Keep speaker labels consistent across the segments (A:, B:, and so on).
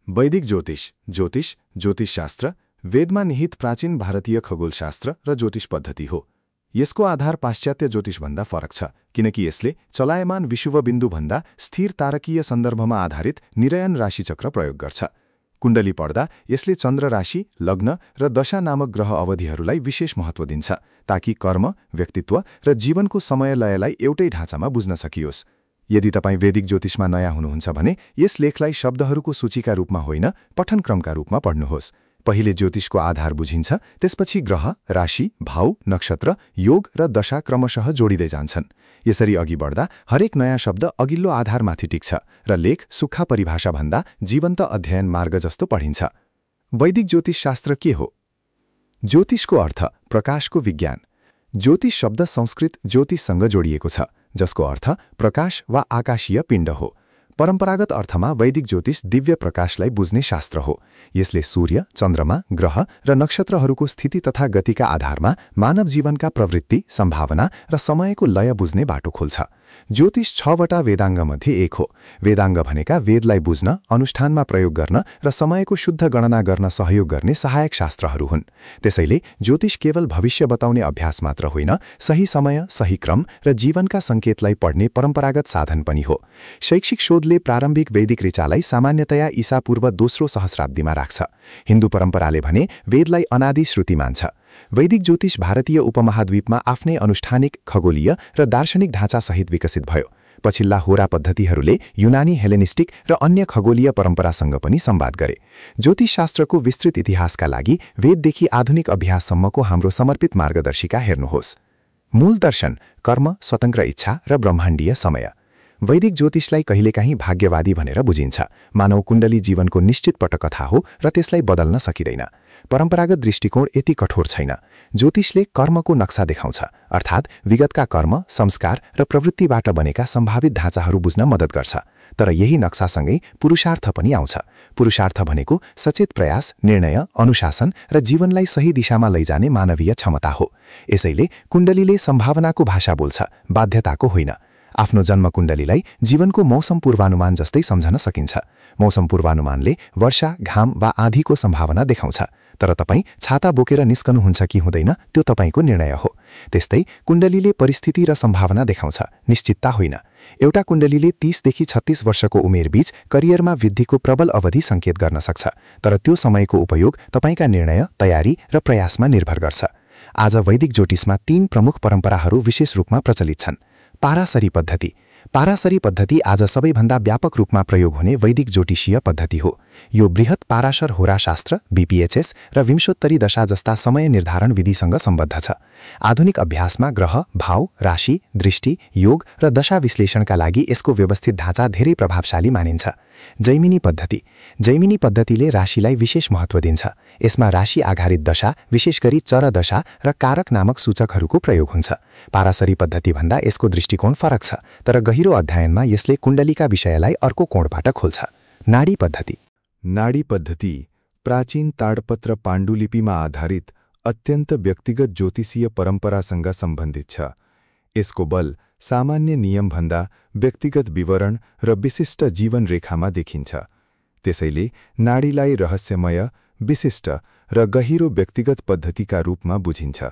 A: वैदिक ज्योतिष ज्योतिषशास्त्र वेदमा निहित प्राचीन भारतीय खगोलशास्त्र र ज्योतिष पद्धति हो। यसको आधार पाश्चात्य ज्योतिषभन्दा फरक छ, किनकि यसले चलायमान विषुवबिन्दुभन्दा स्थिर तारकीय सन्दर्भमा आधारित निरयन राशिचक्र प्रयोग गर्छ। कुण्डली पढ्दा यसले चन्द्र राशि, लग्न र दशा नामक ग्रह अवधिहरूलाई विशेष महत्त्व दिन्छ, ताकि कर्म, व्यक्तित्व र जीवनको समयलयलाई एउटै ढाँचामा बुझ्न सकियोस्। यदि तपाईँ वैदिक ज्योतिषमा नयाँ हुनुहुन्छ भने यस लेखलाई शब्दहरूको सूचीका रूपमा होइन, पठनक्रमका रूपमा पढ्नुहोस्। पहिले ज्योतिषको आधार बुझिन्छ, त्यसपछि ग्रह, राशि, भाव, नक्षत्र, योग र दशा क्रमशः जोडिँदै जान्छन्। यसरी अघि बढ्दा हरेक नयाँ शब्द अघिल्लो आधारमाथि टिक्छ र लेख सुक्खा परिभाषाभन्दा जीवन्त अध्ययन मार्ग जस्तो पढिन्छ। वैदिक ज्योतिषशास्त्र के हो? ज्योतिषको अर्थ प्रकाशको विज्ञान। ज्योतिष शब्द संस्कृत ज्योतिषसँग जोडिएको छ, जसको अर्थ प्रकाश वा आकाशीय पिण्ड हो। परम्परागत अर्थमा वैदिक ज्योतिष दिव्य प्रकाशलाई बुझ्ने शास्त्र हो। यसले सूर्य, चन्द्रमा, ग्रह र नक्षत्रहरूको स्थिति तथा गतिका आधारमा मानव जीवनका प्रवृत्ति, सम्भावना र समयको लय बुझ्ने बाटो खोल्छ। ज्योतिष 6वटा वेदाङ्गमध्ये एक हो। वेदाङ्ग भनेका वेदलाई बुझ्न, अनुष्ठानमा प्रयोग गर्न र समयको शुद्ध गणना गर्न सहयोग गर्ने सहायक शास्त्रहरू हुन्। त्यसैले ज्योतिष केवल भविष्य बताउने अभ्यास मात्र होइन, सही समय, सही क्रम र जीवनका सङ्केतलाई पढ्ने परम्परागत साधन पनि हो। शैक्षिक शोधले प्रारम्भिक वैदिक ऋचालाई सामान्यतया ईसापूर्व 2औं सहस्राब्दीमा राख्छ। हिन्दू परम्पराले भने वेदलाई अनादि श्रुति मान्छ। वैदिक ज्योतिष भारतीय उपमहाद्वीपमा आफ्नै अनुष्ठानिक, खगोलीय र दार्शनिक ढाँचासहित विकसित भयो। पछिल्ला होरा पद्धतिहरूले युनानी, हेलेनिस्टिक र अन्य खगोलीय परम्परासँग पनि संवाद गरे। ज्योतिषशास्त्रको विस्तृत इतिहासका लागि वेददेखि आधुनिक अभ्याससम्मको हाम्रो समर्पित मार्गदर्शिका हेर्नुहोस्। मूल दर्शन, कर्म, स्वतन्त्र इच्छा र ब्रह्माण्डीय समय। वैदिक ज्योतिषलाई कहिलेकाहीँ भाग्यवादी भनेर बुझिन्छ। मानव कुण्डली जीवनको निश्चित पटकथा हो र त्यसलाई बदल्न सकिँदैन। परम्परागत दृष्टिकोण यति कठोर छैन। ज्योतिषले कर्मको नक्सा देखाउँछ, अर्थात् विगतका कर्म, संस्कार र प्रवृत्तिबाट बनेका सम्भावित ढाँचाहरू बुझ्न मद्दत गर्छ। तर यही नक्सासँगै पुरुषार्थ पनि आउँछ। पुरुषार्थ भनेको सचेत प्रयास, निर्णय, अनुशासन र जीवनलाई सही दिशामा लैजाने मानवीय क्षमता हो। यसैले कुण्डलीले सम्भावनाको भाषा बोल्छ, बाध्यताको होइन। आफ्नो जन्म कुण्डलीलाई जीवनको मौसम पूर्वानुमान जस्तै सम्झन सकिन्छ। मौसम पूर्वानुमानले वर्षा, घाम वा आँधीको सम्भावना देखाउँछ, तर तपाईँ छाता बोकेर निस्कनुहुन्छ कि हुँदैन त्यो तपाईँको निर्णय हो। त्यस्तै कुण्डलीले परिस्थिति र सम्भावना देखाउँछ, निश्चितता होइन। एउटा कुण्डलीले 30 देखि 36 वर्षको उमेरबीच करियरमा वृद्धिको प्रबल अवधि सङ्केत गर्न सक्छ, तर त्यो समयको उपयोग तपाईँका निर्णय, तयारी र प्रयासमा निर्भर गर्छ। आज वैदिक ज्योतिषमा 3 प्रमुख परम्पराहरू विशेष रूपमा प्रचलित छन्। पाराशरी पद्धति। पाराशरी पद्धति आज सबैभन्दा व्यापक रूपमा प्रयोग हुने वैदिक ज्योतिषीय पद्धति हो। यो बृहत पाराशर होराशास्त्र, बीपीएचएस र विंशोत्तरी दशा जस्ता समय निर्धारण विधिसँग सम्बद्ध छ। आधुनिक अभ्यासमा ग्रह, भाव, राशि, दृष्टि, योग र दशा विश्लेषणका लागि यसको व्यवस्थित ढाँचा धेरै प्रभावशाली मानिन्छ। जैमिनी पद्धति। जैमिनी पद्धतिले राशिलाई विशेष महत्त्व दिन्छ। यसमा राशि आधारित दशा, विशेष गरी चर दशा र कारक नामक सूचकहरूको प्रयोग हुन्छ। पाराशरी पद्धतिभन्दा यसको दृष्टिकोण फरक छ, तर गहिरो अध्ययनमा यसले कुण्डलीका विषयलाई अर्को कोणबाट खोल्छ। नाडी पद्धति।
B: नाडी पद्धति प्राचीन ताडपत्र पाण्डुलिपिमा आधारित अत्यन्त व्यक्तिगत ज्योतिषीय परम्परासँग सम्बन्धित छ। यसको बल सामान्य नियमभन्दा व्यक्तिगत विवरण र विशिष्ट जीवन रेखामा देखिन्छ। त्यसैले नाडीलाई रहस्यमय, विशिष्ट र गहिरो व्यक्तिगत पद्धतिका रूपमा बुझिन्छ।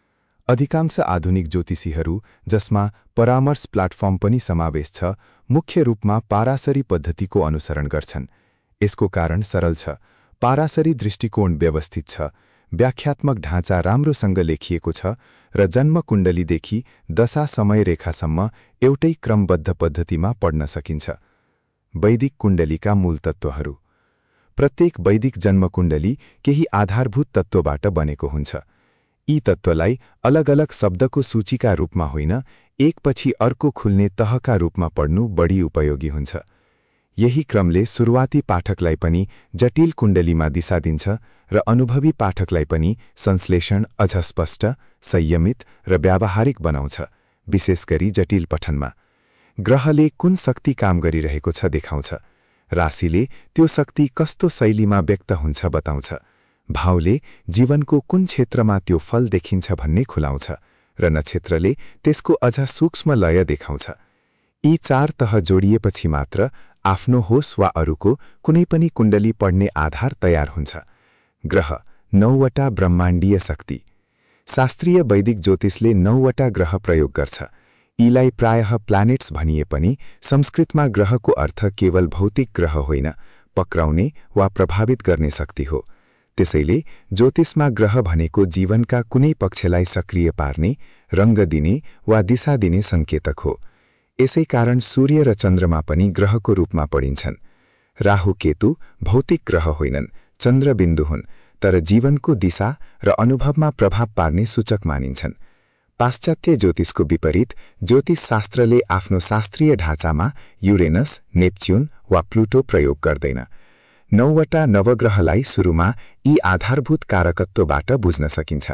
B: अधिकांश आधुनिक ज्योतिषीहरू, जसमा परामर्श प्लाटफर्म पनि समावेश छ, मुख्य रूपमा पाराशरी पद्धतिको अनुसरण गर्छन्। यसको कारण सरल छ। पाराशरी दृष्टिकोण व्यवस्थित छ, व्याख्यात्मक ढाँचा राम्रोसँग लेखिएको छ र जन्म कुण्डलीदेखि दशा समय रेखासम्म एउटै क्रमबद्ध पद्धतिमा पढ्न सकिन्छ। वैदिक कुण्डलीका मूल तत्त्वहरू। प्रत्येक वैदिक जन्म कुण्डली केही आधारभूत तत्त्वबाट बनेको हुन्छ। यी तत्त्वलाई अलग अलग शब्दको सूचीका रूपमा होइन, एकपछि अर्को खुल्ने तहका रूपमा पढ्नु बढी उपयोगी हुन्छ। यही क्रमले सुरुवाती पाठकलाई पनि जटिल कुण्डलीमा दिशा दिन्छ र अनुभवी पाठकलाई पनि संश्लेषण अझ स्पष्ट, संयमित र व्यावहारिक बनाउँछ, विशेष गरी जटिल पठनमा। ग्रहले कुन शक्ति काम गरिरहेको छ देखाउँछ। राशिले त्यो शक्ति कस्तो शैलीमा व्यक्त हुन्छ बताउँछ। भावले जीवनको कुन क्षेत्रमा त्यो फल देखिन्छ भन्ने खुलाउँछ र नक्षत्रले त्यसको अझ सूक्ष्म लय देखाउँछ। यी 4 तह जोडिएपछि मात्र आफ्नो होस् वा अरूको कुनै पनि कुण्डली पढ्ने आधार तयार हुन्छ। ग्रह 9वटा ब्रह्माण्डीय शक्ति। शास्त्रीय वैदिक ज्योतिषले 9वटा ग्रह प्रयोग गर्छ। यीलाई प्रायः प्लानेट्स भनिए पनि संस्कृतमा ग्रहको अर्थ केवल भौतिक ग्रह होइन, पक्राउने वा प्रभावित गर्ने शक्ति हो। त्यसैले ज्योतिषमा ग्रह भनेको जीवनका कुनै पक्षलाई सक्रिय पार्ने, रङ्ग दिने वा दिशा दिने सङ्केतक हो। यसै कारण सूर्य र चन्द्रमा पनि ग्रहको रूपमा पढिन्छन्। राहु केतु भौतिक ग्रह होइनन्, चन्द्रबिन्दु हुन्, तर जीवनको दिशा र अनुभवमा प्रभाव पार्ने सूचक मानिन्छन्। पाश्चात्य ज्योतिषको विपरीत ज्योतिषशास्त्रले आफ्नो शास्त्रीय ढाँचामा युरेनस, नेप्च्युन वा प्लुटो प्रयोग गर्दैन। 9वटा नवग्रहलाई सुरुमा यी आधारभूत कारकत्वबाट बुझ्न सकिन्छ।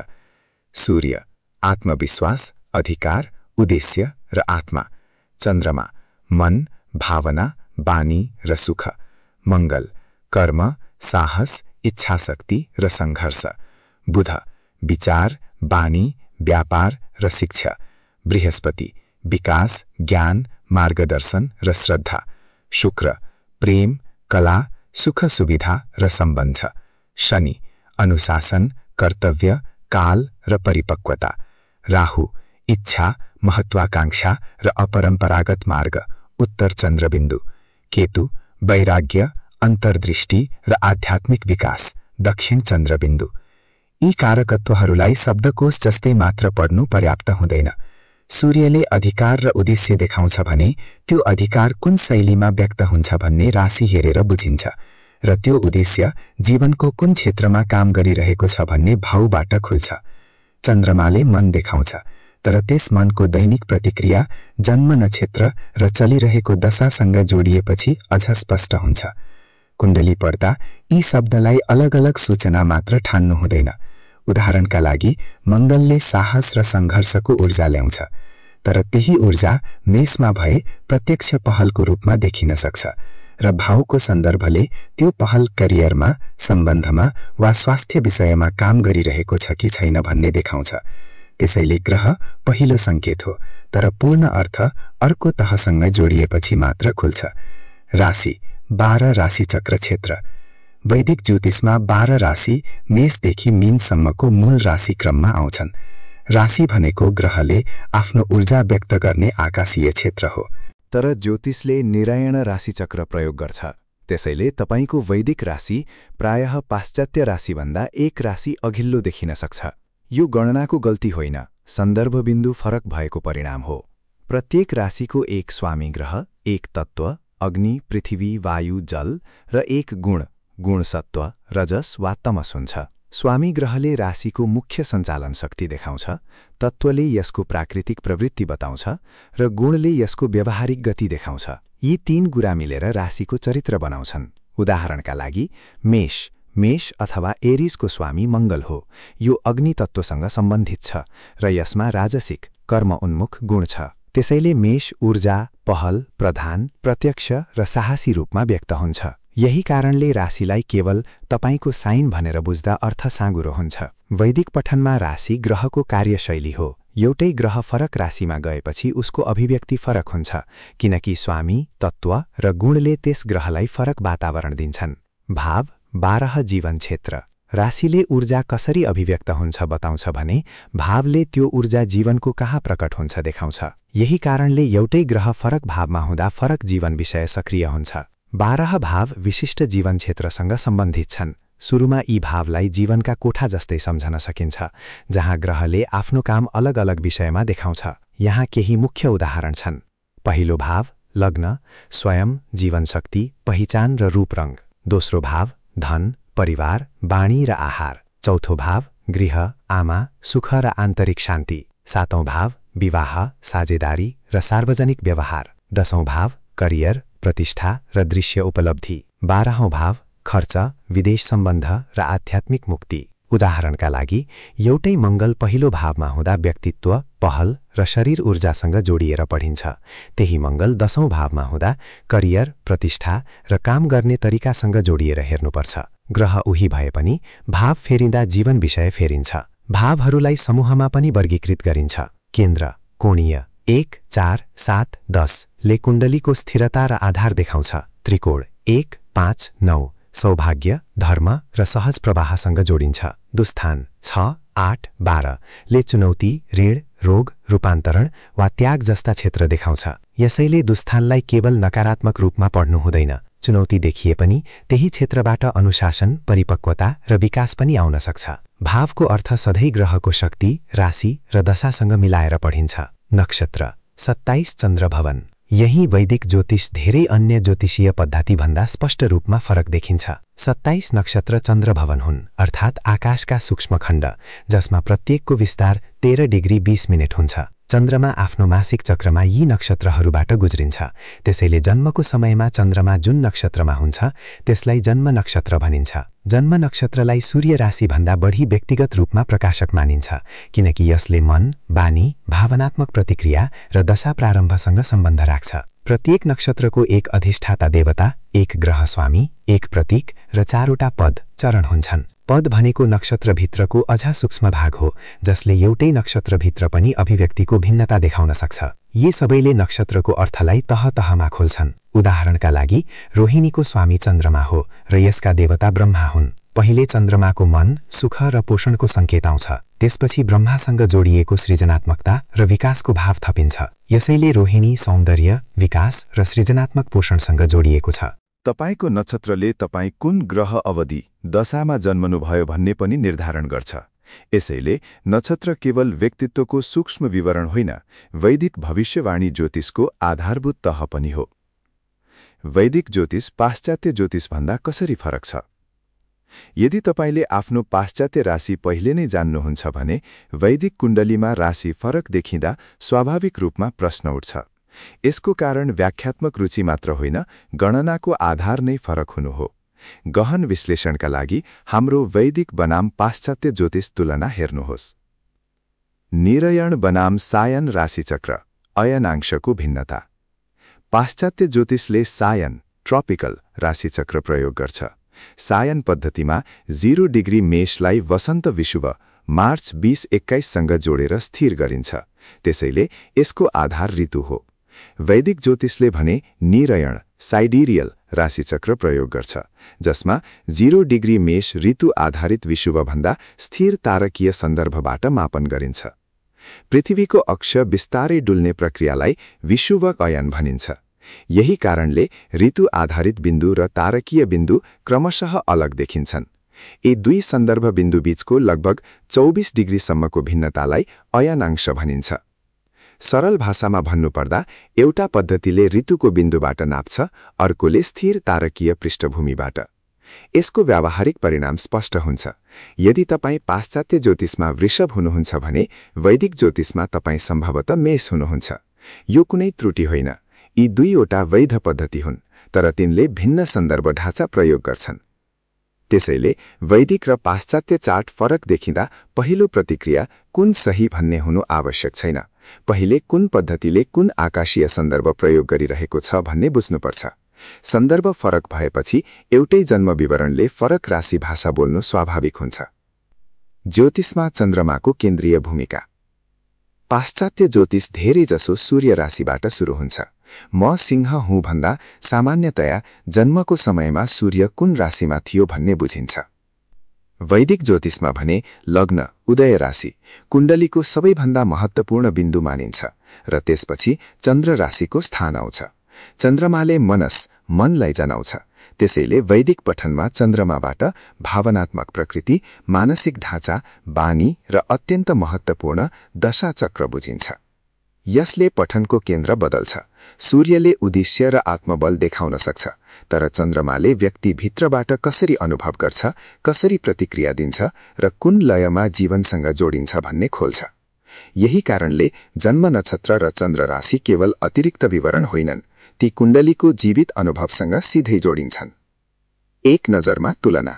B: सूर्य आत्मविश्वास, अधिकार, उद्देश्य र आत्मा। चन्द्रमा मन, भावना, बानी र सुख। मङ्गल कर्म, साहस, इच्छाशक्ति र सङ्घर्ष। बुध विचार, बानी, व्यापार र शिक्षा। बृहस्पति विकास, ज्ञान, मार्गदर्शन र श्रद्धा। शुक्र प्रेम, कला, सुख सुविधा र सम्बन्ध। शनि अनुशासन, कर्तव्य, काल र परिपक्वता। राहु इच्छा, महत्वाकांक्षा र अपरम्परागत मार्ग, उत्तर चन्द्रबिन्दु। केतु वैराग्य, अन्तर्दृष्टि र आध्यात्मिक विकास, दक्षिण चन्द्रबिन्दु। यी कारकत्वहरूलाई शब्दकोश जस्तै मात्र पढ्नु पर्याप्त हुँदैन। सूर्यले अधिकार र उद्देश्य देखाउँछ भने त्यो अधिकार कुन शैलीमा व्यक्त हुन्छ भन्ने राशि हेरेर बुझिन्छ, र त्यो उद्देश्य जीवनको कुन क्षेत्रमा काम गरिरहेको छ भन्ने भावबाट खुल्छ। चन्द्रमाले मन देखाउँछ, तर त्यस मनको दैनिक प्रतिक्रिया जन्म नक्षत्र र चलिरहेको दशासँग जोडिएपछि अझ स्पष्ट हुन्छ। कुण्डली पढ्दा यी शब्दलाई अलग अलग सूचना मात्र ठान्नु हुँदैन। उदाहरणका लागि मङ्गलले साहस र सङ्घर्षको ऊर्जा ल्याउँछ, तर त्यही ऊर्जा मेषमा भए प्रत्यक्ष पहलको रूपमा देखिन सक्छ, र भावको सन्दर्भले त्यो पहल करियरमा, सम्बन्धमा वा स्वास्थ्य विषयमा काम गरिरहेको छ कि छैन भन्ने देखाउँछ। त्यसैले ग्रह पहिलो सङ्केत हो, तर पूर्ण अर्थ अर्को तहसँग जोडिएपछि मात्र खुल्छ। राशि 12 राशिचक्र क्षेत्र। वैदिक ज्योतिषमा 12 राशि मेषदेखि मीनसम्मको मूल राशिक्रममा आउँछन्। राशि भनेको ग्रहले आफ्नो ऊर्जा व्यक्त गर्ने आकाशीय क्षेत्र हो।
A: तर ज्योतिषले निरायण राशिचक्र प्रयोग गर्छ। त्यसैले तपाईको वैदिक राशि प्रायः पाश्चात्य राशिभन्दा एक राशि अघिल्लो देखिन सक्छ। यो गणनाको गल्ती होइन, सन्दर्भ बिन्दु फरक भएको परिणाम हो। प्रत्येक राशिको एक स्वामी ग्रह, एक तत्त्व अग्नि, पृथ्वी, वायु, जल र एक गुण सत्व, रजस वा तमस हुन्छ। स्वामी ग्रहले राशिको मुख्य सञ्चालन शक्ति देखाउँछ, तत्त्वले यसको प्राकृतिक प्रवृत्ति बताउँछ र गुणले यसको व्यावहारिक गति देखाउँछ। यी तीन कुरा मिलेर राशिको चरित्र बनाउँछन्। उदाहरणका लागि मेष अथवा एरिसको स्वामी मङ्गल हो। यो अग्नि तत्त्वसँग सम्बन्धित छ र यसमा राजसिक, कर्म उन्मुख गुण छ। त्यसैले मेष ऊर्जा, पहल, प्रधान, प्रत्यक्ष र साहसी रूपमा व्यक्त हुन्छ। यही कारणले राशिलाई केवल तपाईको साइन भनेर बुझ्दा अर्थ साँगुरो हुन्छ। वैदिक पठनमा राशि ग्रहको कार्यशैली हो। एउटै ग्रह फरक राशिमा गएपछि उसको अभिव्यक्ति फरक हुन्छ, किनकि स्वामी, तत्त्व र गुणले त्यस ग्रहलाई फरक वातावरण दिन्छन्। भाव 12 जीवन क्षेत्र। राशिले ऊर्जा कसरी अभिव्यक्त हुन्छ बताउँछ भने भावले त्यो ऊर्जा जीवनको कहाँ प्रकट हुन्छ देखाउँछ। यही कारणले एउटै ग्रह फरक भावमा हुँदा फरक जीवन विषय सक्रिय हुन्छ। 12 भाव विशिष्ट जीवन क्षेत्रसँग सम्बन्धित छन्। सुरुमा यी भावलाई जीवनका कोठा जस्तै सम्झन सकिन्छ, जहाँ ग्रहले आफ्नो काम अलग अलग विषयमा देखाउँछ। यहाँ केही मुख्य उदाहरण छन्। पहिलो भाव लग्न, स्वयं, जीवनशक्ति, पहिचान र रूपरङ्ग। दोस्रो भाव धन, परिवार, बाणी र आहार। चौथो भाव गृह, आमा, सुख र आन्तरिक शान्ति। सातौं भाव विवाह, साझेदारी र सार्वजनिक व्यवहार। 10औं भाव करियर, प्रतिष्ठा र दृश्य उपलब्धि। 12औं भाव खर्च, विदेश सम्बन्ध र आध्यात्मिक मुक्ति। उदाहरणका लागि एउटै मङ्गल पहिलो भावमा हुँदा व्यक्तित्व, पहल र शरीर ऊर्जासँग जोडिएर पढिन्छ। त्यही मङ्गल 10औं भावमा हुँदा करियर, प्रतिष्ठा र काम गर्ने तरिकासँग जोडिएर हेर्नुपर्छ। ग्रह उही भए पनि भाव फेरिँदा जीवन विषय फेरिन्छ। भावहरूलाई समूहमा पनि वर्गीकृत गरिन्छ। केन्द्र, कोणीय 1, 4, 7, 10 ले कुण्डलीको स्थिरता र आधार देखाउँछ।
C: त्रिकोण 1, 5, 9 सौभाग्य, धर्म र सहज प्रवाहसँग जोडिन्छ। दुस्थान 6, 8, 12 ले चुनौती, ऋण, रोग, रूपान्तरण वा त्याग जस्ता क्षेत्र देखाउँछ। यसैले दुस्थानलाई केवल नकारात्मक रूपमा पढ्नु हुँदैन। चुनौती देखिए पनि त्यही क्षेत्रबाट अनुशासन, परिपक्वता र विकास पनि आउन सक्छ। भावको अर्थ सधैँ ग्रहको शक्ति, राशि र दशासँग मिलाएर पढिन्छ। नक्षत्र 27 चन्द्र भवन। यही वैदिक ज्योतिष धेरै अन्य ज्योतिषीय पद्धतिभन्दा स्पष्ट रूपमा फरक देखिन्छ। 27 नक्षत्र चन्द्र भवन हुन्, अर्थात् आकाशका सूक्ष्म खण्ड, जसमा प्रत्येकको विस्तार 13 डिग्री 20 मिनेट हुन्छ। चन्द्रमा आफ्नो मासिक चक्रमा यी नक्षत्रहरूबाट गुज्रिन्छ। त्यसैले जन्मको समयमा चन्द्रमा जुन नक्षत्रमा हुन्छ त्यसलाई जन्म नक्षत्र भनिन्छ। जन्म नक्षत्रलाई सूर्य राशिभन्दा बढी व्यक्तिगत रूपमा प्रकाशक मानिन्छ, किनकि यसले मन, बानी, भावनात्मक प्रतिक्रिया र दशा प्रारम्भसँग सम्बन्ध राख्छ। प्रत्येक नक्षत्रको एक अधिष्ठाता देवता, एक ग्रह स्वामी, एक प्रतीक र 4वटा पद, चरण हुन्छन्। पद भनेको नक्षत्रभित्रको अझ सूक्ष्म भाग हो, जसले एउटै नक्षत्रभित्र पनि अभिव्यक्तिको भिन्नता देखाउन सक्छ। यी सबैले नक्षत्रको अर्थलाई तह तहमा खोल्छन्। उदाहरणका लागि, रोहिणीको स्वामी चन्द्रमा हो र यसका देवता ब्रह्मा हुन्। पहिले चन्द्रमाको मन, सुख र पोषणको सङ्केत आउँछ। त्यसपछि ब्रह्मासँग जोडिएको सृजनात्मकता र विकासको भाव थपिन्छ। यसैले रोहिणी सौन्दर्य, विकास र सृजनात्मक पोषणसँग जोडिएको छ।
A: तपाईको नक्षत्रले तपाईँ कुन ग्रह अवधि, दशामा जन्मनुभयो भन्ने पनि निर्धारण गर्छ। यसैले नक्षत्र केवल व्यक्तित्वको सूक्ष्म विवरण होइन, वैदिक भविष्यवाणी ज्योतिषको आधारभूत तह पनि हो। वैदिक ज्योतिष पाश्चात्य ज्योतिषभन्दा कसरी फरक छ? यदि तपाईले आफ्नो पाश्चात्य राशि पहिले नै जान्नुहुन्छ भने वैदिक कुण्डलीमा राशि फरक देखिँदा स्वाभाविक रूपमा प्रश्न उठ्छ। यसको कारण व्याख्यात्मक रुचि मात्र होइन, गणनाको आधार नै फरक हुनु हो। गहन विश्लेषणका लागि हाम्रो वैदिक बनाम पाश्चात्य ज्योतिष तुलना हेर्नुहोस्। निरयण बनाम सायन राशिचक्र, अयनांशको भिन्नता। पाश्चात्य ज्योतिषले सायन, ट्रपिकल राशिचक्र प्रयोग गर्छ। सायन पद्धतिमा 0 डिग्री मेषलाई वसन्त विषुव मार्च 2021सँग जोडेर स्थिर गरिन्छ। त्यसैले यसको आधार ऋतु हो। वैदिक ज्योतिषले भने निरयण, साइडिरियल राशिचक्र प्रयोग गर्छ, जसमा 0 डिग्री मेष ऋतु आधारित विषुवभन्दा स्थिर तारकीय सन्दर्भबाट मापन गरिन्छ। पृथ्वीको अक्ष बिस्तारै डुल्ने प्रक्रियालाई विषुवक अयन भनिन्छ। यही कारणले ऋतु आधारित बिन्दु र तारकीय बिन्दु क्रमशः अलग देखिन्छन्। यी दुई सन्दर्भ बिन्दु बीचको लगभग 24 डिग्रीसम्मको भिन्नतालाई अयनांश भनिन्छ। सरल भाषामा भन्नुपर्दा एउटा पद्धतिले ऋतुको बिन्दुबाट नाप्छ, अर्कोले स्थिर तारकीय पृष्ठभूमिबाट। यसको व्यावहारिक परिणाम स्पष्ट हुन्छ। यदि तपाईँ पाश्चात्य ज्योतिषमा वृषभ हुनुहुन्छ भने वैदिक ज्योतिषमा तपाईँ सम्भवतः मेष हुनुहुन्छ। यो कुनै त्रुटि होइन। यी दुईवटा वैध पद्धति हुन्, तर तिनले भिन्न सन्दर्भ ढाँचा प्रयोग गर्छन्। त्यसैले वैदिक र पाश्चात्य चार्ट फरक देखिँदा पहिलो प्रतिक्रिया कुन सही भन्ने हुनु आवश्यक छैन। पहिले कुन पद्धतिले कुन आकाशीय सन्दर्भ प्रयोग गरिरहेको छ भन्ने बुझ्नुपर्छ। सन्दर्भ फरक भएपछि एउटै जन्म विवरणले फरक राशि भाषा बोल्नु स्वाभाविक हुन्छ। ज्योतिषमा चन्द्रमाको केन्द्रीय भूमिका। पाश्चात्य ज्योतिष धेरैजसो सूर्य राशिबाट सुरु हुन्छ। म सिंह हुँ भन्दा सामान्यतया जन्मको समयमा सूर्य कुन राशिमा थियो भन्ने बुझिन्छ। वैदिक ज्योतिषमा भने लग्न, उदय राशि, कुण्डलीको सबैभन्दा महत्त्वपूर्ण बिन्दु मानिन्छ र त्यसपछि चन्द्र राशिको स्थान आउँछ। चन्द्रमाले मनस, मनलाई जनाउँछ। त्यसैले वैदिक पठनमा चन्द्रमाबाट भावनात्मक प्रकृति, मानसिक ढाँचा, बानी र अत्यन्त महत्त्वपूर्ण दशाचक्र बुझिन्छ। यसले पठनको केन्द्र बदल्छ। सूर्यले उद्देश्य र आत्मबल देखाउन सक्छ, तर चन्द्रमाले व्यक्ति भित्रबाट कसरी अनुभव गर्छ, कसरी प्रतिक्रिया दिन्छ र कुन लयमा जीवनसँग जोडिन्छ भन्ने खोल्छ। यही कारणले जन्म नक्षत्र र चन्द्र राशि केवल अतिरिक्त विवरण होइनन्, ती कुण्डलीको जीवित अनुभवसँग सिधै जोडिन्छन्। एक नजरमा तुलना।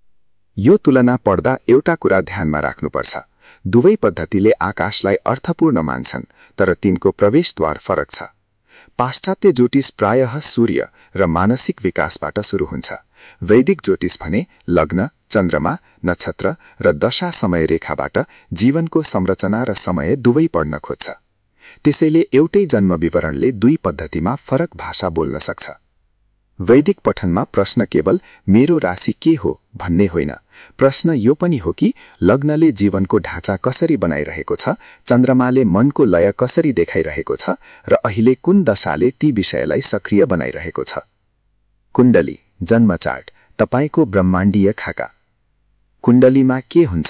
A: यो तुलना पढ्दा एउटा कुरा ध्यानमा राख्नुपर्छ। दुवै पद्धतिले आकाशलाई अर्थपूर्ण मान्छन्, तर तिनको प्रवेशद्वार फरक छ। पाश्चात्य ज्योतिष प्रायः सूर्य र मानसिक विकासबाट सुरु हुन्छ। वैदिक ज्योतिष भने लग्न, चन्द्रमा, नक्षत्र र दशा समय रेखाबाट जीवनको संरचना र समय दुवै पढ्न खोज्छ। त्यसैले एउटै जन्म विवरणले दुई पद्धतिमा फरक भाषा बोल्न सक्छ।
B: वैदिक पठनमा प्रश्न केवल मेरो राशि के हो भन्ने होइन, प्रश्न यो पनि हो कि लग्नले जीवनको ढाँचा कसरी बनाइरहेको छ, चन्द्रमाले मनको लय कसरी देखाइरहेको छ र अहिले कुन दशाले ती विषयलाई सक्रिय बनाइरहेको छ। कुण्डली जन्म चार्ट, तपाईको ब्रह्माण्डीय खाका। कुण्डलीमा के हुन्छ?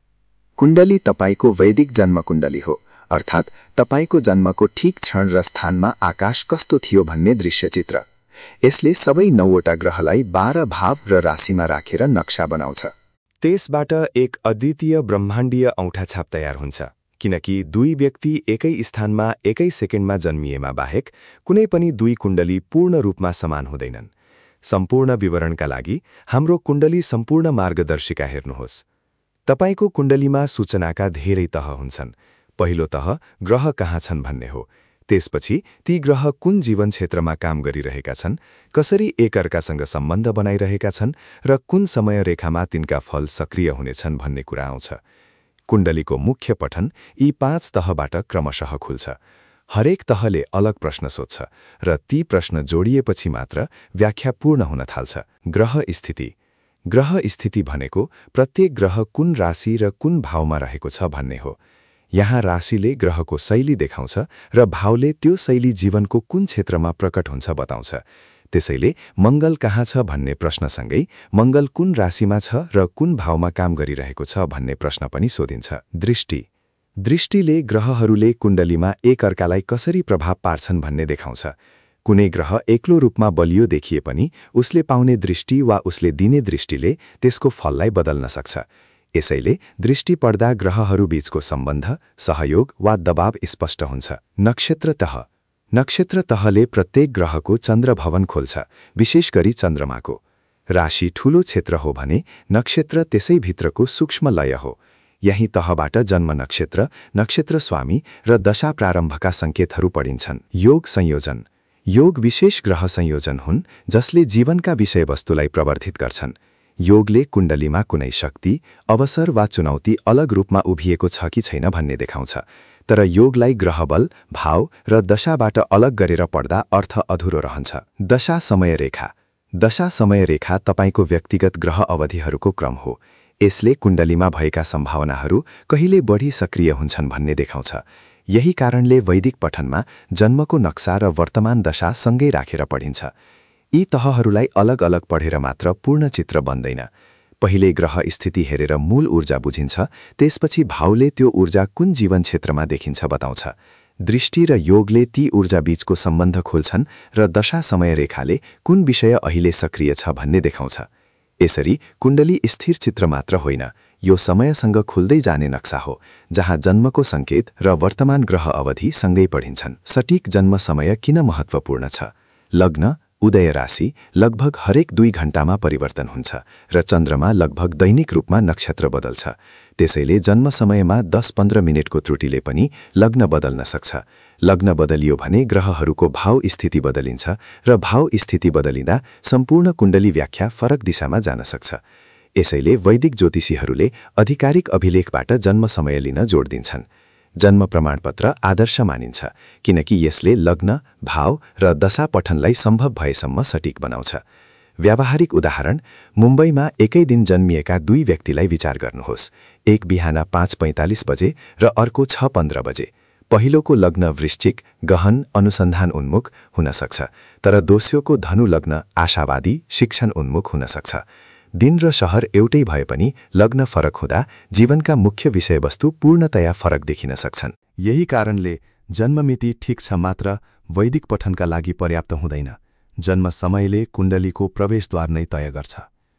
B: कुण्डली तपाईको वैदिक जन्म कुण्डली हो, अर्थात् तपाईको जन्मको ठीक क्षण र स्थानमा आकाश कस्तो थियो भन्ने दृश्यचित्र। यसले सबै 9वटा ग्रहलाई 12 भाव र राशिमा राखेर नक्सा बनाउँछ।
A: त्यसबाट एक अद्वितीय ब्रह्माण्डीय औंठाछाप तयार हुन्छ, किनकि दुई व्यक्ति एकै स्थानमा एकै सेकेन्डमा जन्मिएमा बाहेक कुनै पनि दुई कुण्डली पूर्ण रूपमा समान हुँदैनन्। सम्पूर्ण विवरणका लागि हाम्रो कुण्डली सम्पूर्ण मार्गदर्शिका हेर्नुहोस्। तपाईको कुण्डलीमा सूचनाका धेरै तह हुन्छन्। पहिलो तह ग्रह कहाँ छन् भन्ने हो। त्यसपछि ती ग्रह कुन जीवन क्षेत्रमा काम गरिरहेका छन्, कसरी एकअर्कासँग सम्बन्ध बनाइरहेका छन् र कुन समय रेखामा तिनका फल सक्रिय हुनेछन् भन्ने कुरा आउँछ। कुण्डलीको मुख्य पठन यी 5 तहबाट क्रमशः खुल्छ। हरेक तहले अलग प्रश्न सोध्छ र ती प्रश्न जोडिएपछि मात्र व्याख्या पूर्ण हुन थाल्छ। ग्रह स्थिति। ग्रह स्थिति भनेको प्रत्येक ग्रह कुन राशि र कुन भावमा रहेको छ भन्ने हो। यहाँ राशिले ग्रहको शैली देखाउँछ र भावले त्यो शैली जीवनको कुन क्षेत्रमा प्रकट हुन्छ बताउँछ। त्यसैले मंगल कहाँ छ भन्ने प्रश्नसँगै मंगल कुन राशिमा छ र कुन भावमा काम गरिरहेको छ भन्ने प्रश्न पनि सोधिन्छ। दृष्टि। दृष्टिले ग्रहहरूले कुण्डलीमा एकअर्कालाई कसरी प्रभाव पार्छन् भन्ने देखाउँछ। कुनै ग्रह एक्लो रूपमा बलियो देखिए पनि उसले पाउने दृष्टि वा उसले दिने दृष्टिले त्यसको फललाई बदल्न सक्छ। यसैले दृष्टि पड्दा ग्रहहरूबीचको सम्बन्ध, सहयोग वा दबाव स्पष्ट हुन्छ। नक्षत्र तह। नक्षत्र तहले प्रत्येक ग्रहको चन्द्र भवन खोल्छ, विशेष गरी चन्द्रमाको। राशि ठूलो क्षेत्र हो भने नक्षत्र त्यसैभित्रको सूक्ष्म लय हो। यही तहबाट जन्म नक्षत्र, नक्षत्र स्वामी र दशा प्रारम्भका संकेतहरू पढिन्छन्। योग संयोजन। योग विशेष ग्रह संयोजन हुन् जसले जीवनका विषयवस्तुलाई प्रवर्धित गर्छन्। योगले कुण्डलीमा कुनै शक्ति, अवसर वा चुनौती अलग रूपमा उभिएको छ कि छैन भन्ने देखाउँछ। तर योगलाई ग्रहबल, भाव र दशाबाट अलग गरेर पढ्दा अर्थ अधुरो रहन्छ। दशा समय रेखा। दशा समय रेखा तपाईको व्यक्तिगत ग्रह अवधिहरूको क्रम हो। यसले कुण्डलीमा भएका सम्भावनाहरू कहिले बढी सक्रिय हुन्छन् भन्ने देखाउँछ। यही कारणले वैदिक पठनमा जन्मको नक्सा र वर्तमान दशा सँगै राखेर पढिन्छ। यी तहहरूलाई अलग अलग पढेर मात्र पूर्ण चित्र बन्दैन। पहिले ग्रह स्थिति हेरेर मूल ऊर्जा बुझिन्छ, त्यसपछि भावले त्यो ऊर्जा कुन जीवन क्षेत्रमा देखिन्छ बताउँछ। दृष्टि र योगले ती ऊर्जा बीचको सम्बन्ध खोल्छन् र दशा समय रेखाले कुन विषय अहिले सक्रिय छ भन्ने देखाउँछ। यसरी कुण्डली स्थिर चित्र मात्र होइन, यो समयसँग खुल्दै जाने नक्सा हो, जहाँ जन्मको संकेत र वर्तमान ग्रह अवधि सँगै पढिन्छन्। सटीक जन्म समय किन महत्त्वपूर्ण छ? लग्न, उदय राशि लगभग हरेक 2 घण्टामा परिवर्तन हुन्छ र चन्द्रमा लगभग दैनिक रूपमा नक्षत्र बदल्छ। त्यसैले जन्म समयमा 10-15 मिनेटको त्रुटिले पनि लग्न बदल्न सक्छ। लग्न बदलियो भने ग्रहहरूको भाव स्थिति बदलिन्छ र भाव स्थिति बदलिँदा सम्पूर्ण कुण्डली व्याख्या फरक दिशामा जान सक्छ। यसैले वैदिक ज्योतिषीहरूले आधिकारिक अभिलेखबाट जन्म समय लिन जोड दिन्छन्। जन्म प्रमाणपत्र आदर्श मानिन्छ किनकि यसले लग्न, भाव र दशा पठनलाई सम्भव भएसम्म सटीक बनाउँछ। व्यावहारिक उदाहरण, मुम्बईमा एकै दिन जन्मिएका 2 व्यक्तिलाई विचार गर्नुहोस्। एक बिहान 5:45 बजे र अर्को 6:15 बजे। पहिलोको लग्न वृश्चिक, गहन, अनुसन्धान उन्मुख हुन सक्छ, तर दोस्रोको धनु लग्न आशावादी, शिक्षण उन्मुख हुन सक्छ। दिन र शहर एउटै भए पनि लग्न फरक हुँदा जीवनका मुख्य विषयवस्तु पूर्णतया फरक देखिन सक्छन्। यही कारणले जन्ममिति ठिक छ मात्र वैदिक पठनका लागि पर्याप्त हुँदैन। जन्म समयले कुण्डलीको प्रवेशद्वार नै तय गर्छ।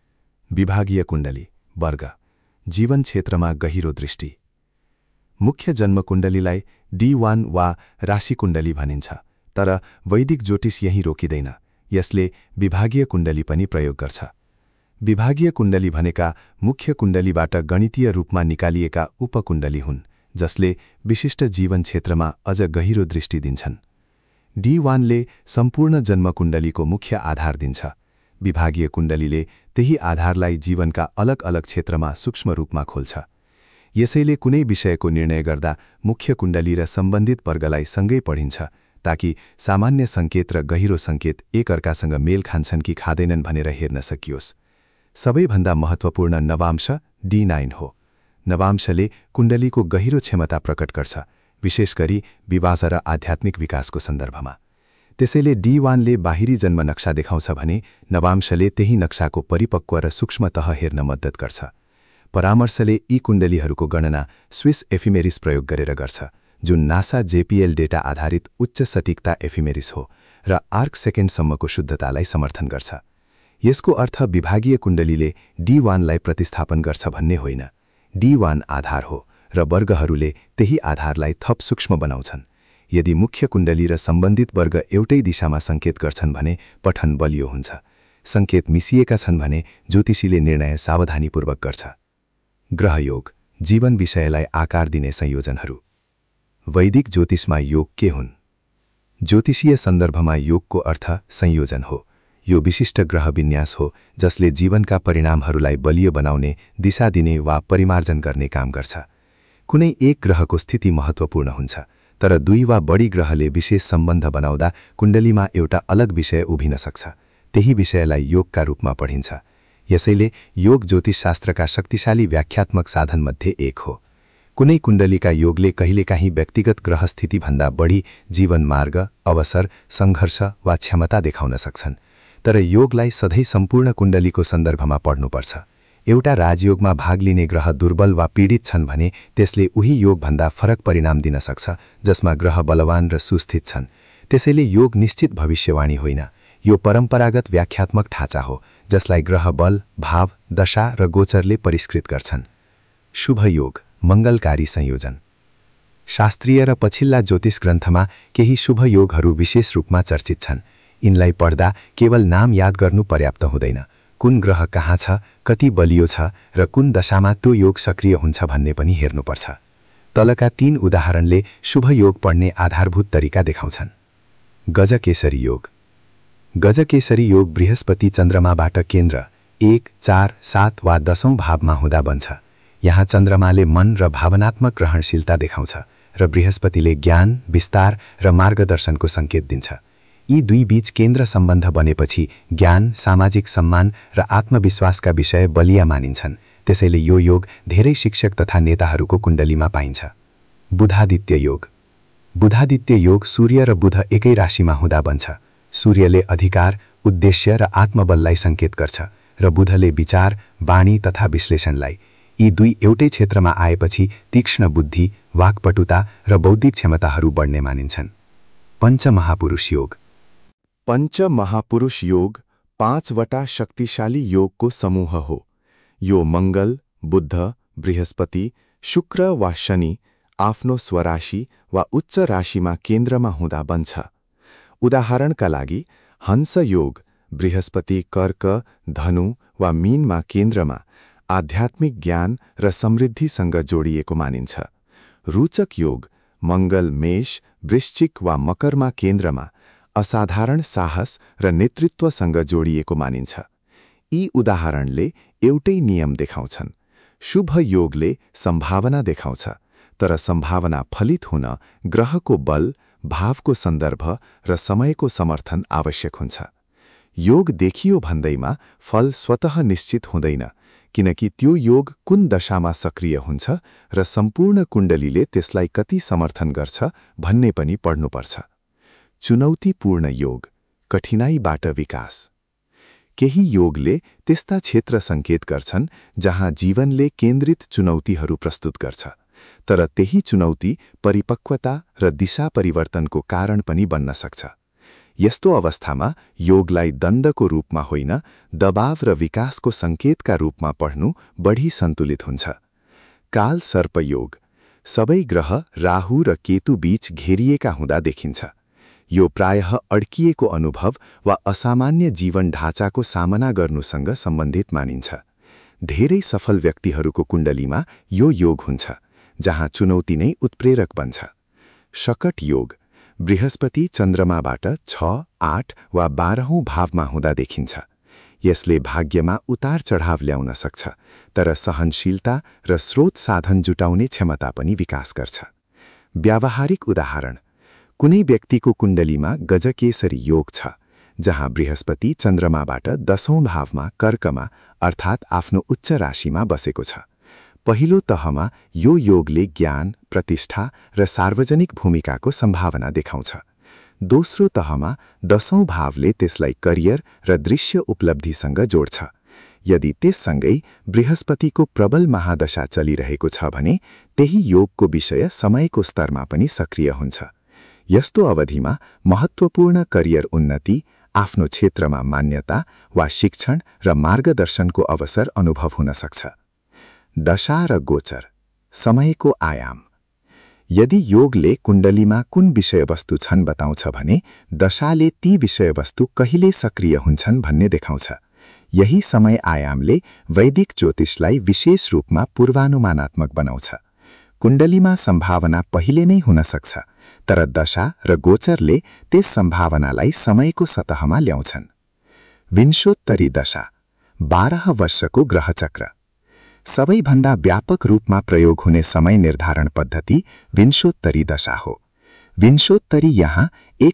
A: विभागीय कुण्डली, वर्ग, जीवन क्षेत्रमा गहिरो दृष्टि। मुख्य जन्म कुण्डलीलाई D1 वा राशि कुण्डली भनिन्छ, तर वैदिक ज्योतिष यही रोकिँदैन। यसले विभागीय कुण्डली पनि प्रयोग गर्छ। विभागीय कुण्डली भनेका मुख्य कुण्डलीबाट गणितीय रूपमा निकालिएका उपकुण्डली हुन्, जसले विशिष्ट जीवन क्षेत्रमा अझ गहिरो दृष्टि दिन्छन्। D1 ले सम्पूर्ण जन्म कुण्डलीको मुख्य आधार दिन्छ। विभागीय कुण्डलीले त्यही आधारलाई जीवनका अलग अलग क्षेत्रमा सूक्ष्म रूपमा खोल्छ। यसैले कुनै विषयको निर्णय गर्दा मुख्य कुण्डली र सम्बन्धित वर्गलाई सँगै पढिन्छ,
B: ताकि सामान्य सङ्केत र गहिरो सङ्केत एकअर्कासँग मेल खान्छन् कि खाँदैनन् भनेर हेर्न सकियोस्। सबैभन्दा महत्त्वपूर्ण नवांश D9 हो। नवांशले कुण्डलीको गहिरो क्षमता प्रकट गर्छ, विशेष गरी विवाह र आध्यात्मिक विकासको सन्दर्भमा। त्यसैले D1 ले बाहिरी जन्म नक्सा देखाउँछ भने नवांशले त्यही नक्साको परिपक्व र सूक्ष्म तह हेर्न मद्दत गर्छ। परामर्शले यी कुण्डलीहरूको गणना स्विस एफिमेरिस प्रयोग गरेर गर्छ, जुन नासा JPL डेटा आधारित उच्च सटीकता एफिमेरिस हो र आर्क सेकेन्डसम्मको शुद्धतालाई समर्थन गर्छ। यसको अर्थ विभागीय कुण्डलीले D1 लाई प्रतिस्थापन गर्छ भन्ने होइन। D1 आधार हो र वर्गहरूले त्यही आधारलाई थप सूक्ष्म बनाउँछन्। यदि मुख्य कुण्डली र सम्बन्धित वर्ग एउटै दिशामा सङ्केत गर्छन् भने पठन बलियो हुन्छ। सङ्केत मिसिएका छन् भने ज्योतिषीले निर्णय सावधानीपूर्वक गर्छ। ग्रहयोग, जीवन विषयलाई आकार दिने संयोजनहरू। वैदिक ज्योतिषमा योग के हुन्? ज्योतिषीय सन्दर्भमा योगको अर्थ संयोजन हो। यो विशिष्ट ग्रह विन्यास हो जसले जीवनका परिणामहरूलाई बलियो बनाउने, दिशा दिने वा परिमार्जन गर्ने काम गर्छ। कुनै एक ग्रहको स्थिति महत्त्वपूर्ण हुन्छ, तर दुई वा बढी ग्रहले विशेष सम्बन्ध बनाउँदा कुण्डलीमा एउटा अलग विषय उभिन सक्छ। त्यही विषयलाई योगका रूपमा पढिन्छ। यसैले योग ज्योतिषशास्त्रका शक्तिशाली व्याख्यात्मक साधनमध्ये एक हो। कुनै कुण्डलीका योगले कहिलेकाहीँ व्यक्तिगत ग्रहस्थितिभन्दा बढी जीवन मार्ग, अवसर, सङ्घर्ष वा क्षमता देखाउन सक्छन्। तर योगलाई सधैँ सम्पूर्ण कुण्डलीको सन्दर्भमा पढ्नुपर्छ। एउटा राजयोगमा भाग लिने ग्रह दुर्बल वा पीडित छन् भने त्यसले उही योगभन्दा फरक परिणाम दिन सक्छ जसमा ग्रह बलवान र सुस्थित छन्। त्यसैले योग निश्चित भविष्यवाणी होइन। यो परम्परागत व्याख्यात्मक ढाँचा हो जसलाई ग्रह बल, भाव, दशा र गोचरले परिष्कृत गर्छन्। शुभ योग, मङ्गलकारी संयोजन। शास्त्रीय र पछिल्ला ज्योतिष ग्रन्थमा केही शुभ योगहरू विशेष रूपमा चर्चित छन्। यिनलाई पढ्दा केवल नाम याद गर्नु पर्याप्त हुँदैन। कुन ग्रह कहाँ छ, कति बलियो छ र कुन दशामा त्यो योग सक्रिय हुन्छ भन्ने पनि हेर्नुपर्छ। तलका 3 उदाहरणले शुभ योग पढ्ने आधारभूत तरिका देखाउँछन्। गजकेसरी योग। गजकेसरी योग बृहस्पति चन्द्रमाबाट केन्द्र 1, 4, 7 वा 10औं भावमा हुँदा बन्छ। यहाँ चन्द्रमाले मन र भावनात्मक ग्रहणशीलता देखाउँछ र बृहस्पतिले ज्ञान, विस्तार र मार्गदर्शनको सङ्केत दिन्छ। यी दुई बीच केन्द्र सम्बन्ध बनेपछि ज्ञान, सामाजिक सम्मान र आत्मविश्वासका विषय बलिया मानिन्छन्। त्यसैले यो योग धेरै शिक्षक तथा नेताहरूको कुण्डलीमा पाइन्छ। बुधादित्य योग। बुधादित्य योग सूर्य र बुध एकै राशिमा हुँदा बन्छ। सूर्यले अधिकार, उद्देश्य र आत्मबललाई सङ्केत गर्छ र बुधले विचार, वाणी तथा विश्लेषणलाई। यी दुई एउटै क्षेत्रमा आएपछि तीक्ष्ण बुद्धि, वाक्पटुता र बौद्धिक क्षमताहरू बढ्ने मानिन्छन्। पञ्चमहापुरुष योग।
A: पञ्चमहापुरुष योग 5वटा शक्तिशाली योगको समूह हो। यो मङ्गल, बुध, बृहस्पति, शुक्र वा शनि आफ्नो स्वराशि वा उच्च राशिमा केन्द्रमा हुँदा बन्छ। उदाहरणका लागि हंस योग बृहस्पति कर्क, धनु वा मीनमा केन्द्रमा आध्यात्मिक ज्ञान र समृद्धिसँग जोडिएको मानिन्छ। रोचक योग मङ्गल मेष, वृश्चिक वा मकरमा केन्द्रमा असाधारण साहस र नेतृत्वसँग जोडिएको मानिन्छ। यी उदाहरणले एउटै नियम देखाउँछन्। शुभ योगले सम्भावना देखाउँछ, तर सम्भावना फलित हुन ग्रहको बल, भावको सन्दर्भ र समयको समर्थन आवश्यक हुन्छ। योग देखियो भन्दैमा फल स्वतः निश्चित हुँदैन, किनकि त्यो योग कुन दशामा सक्रिय हुन्छ र सम्पूर्ण कुण्डलीले त्यसलाई कति समर्थन गर्छ भन्ने पनि पढ्नुपर्छ। चुनौतीपूर्ण योग, कठिनाईबाट विकास। केही योगले त्यस्ता क्षेत्र सङ्केत गर्छन् जहाँ जीवनले केन्द्रित चुनौतीहरू प्रस्तुत गर्छ, तर त्यही चुनौती परिपक्वता र दिशा परिवर्तनको कारण पनि बन्न सक्छ। यस्तो अवस्थामा योगलाई दण्डको रूपमा होइन, दबाव र विकासको सङ्केतका रूपमा पढ्नु बढी सन्तुलित हुन्छ। काल सर्प योग। सबै ग्रह राहु र केतु बीच घेरिएका हुँदा देखिन्छ। यो प्रायः अड्किएको अनुभव वा असामान्य जीवन ढाँचाको सामना गर्नुसँग सम्बन्धित मानिन्छ। धेरै सफल व्यक्तिहरूको कुण्डलीमा यो योग हुन्छ, जहाँ चुनौती नै उत्प्रेरक बन्छ। शकट योग बृहस्पति चन्द्रमाबाट 6, 8 वा 12औं भावमा हुँदा देखिन्छ। यसले भाग्यमा उतार चढाव ल्याउन सक्छ, तर सहनशीलता र स्रोत साधन जुटाउने क्षमता पनि विकास गर्छ। व्यावहारिक उदाहरण
B: कुनै व्यक्तिको कुण्डलीमा गजकेसरी योग छ, जहाँ बृहस्पति चन्द्रमाबाट 10औं भावमा कर्कमा अर्थात् आफ्नो उच्च राशिमा बसेको छ। पहिलो तहमा यो योगले ज्ञान, प्रतिष्ठा र सार्वजनिक भूमिकाको सम्भावना देखाउँछ। दोस्रो तहमा 10औं भावले त्यसलाई करियर र दृश्य उपलब्धिसँग जोड्छ। यदि त्यससँगै बृहस्पतिको प्रबल महादशा चलिरहेको छ भने त्यही योगको विषय समयको स्तरमा पनि सक्रिय हुन्छ। यस्तो अवधिमा महत्त्वपूर्ण करियर उन्नति, आफ्नो क्षेत्रमा मान्यता वा शिक्षण र मार्गदर्शनको अवसर अनुभव हुन सक्छ। दशा र गोचर, समयको आयाम। यदि योगले कुण्डलीमा कुन विषयवस्तु छन् बताउँछ भने दशाले ती विषयवस्तु कहिले सक्रिय हुन्छन् भन्ने देखाउँछ। यही समय आयामले वैदिक ज्योतिषलाई विशेष रूपमा पूर्वानुमानात्मक बनाउँछ। कुण्डलीमा सम्भावना पहिले नै हुन सक्छ, तर दशा र गोचरले त्यस सम्भावनालाई समयको सतहमा ल्याउँछन्। विंशोत्तरी दशा, 12 वर्षको ग्रहचक्र। सबैभन्दा व्यापक रूपमा प्रयोग हुने समय निर्धारण पद्धति विंशोत्तरी दशा हो। विंशोत्तरी यहाँ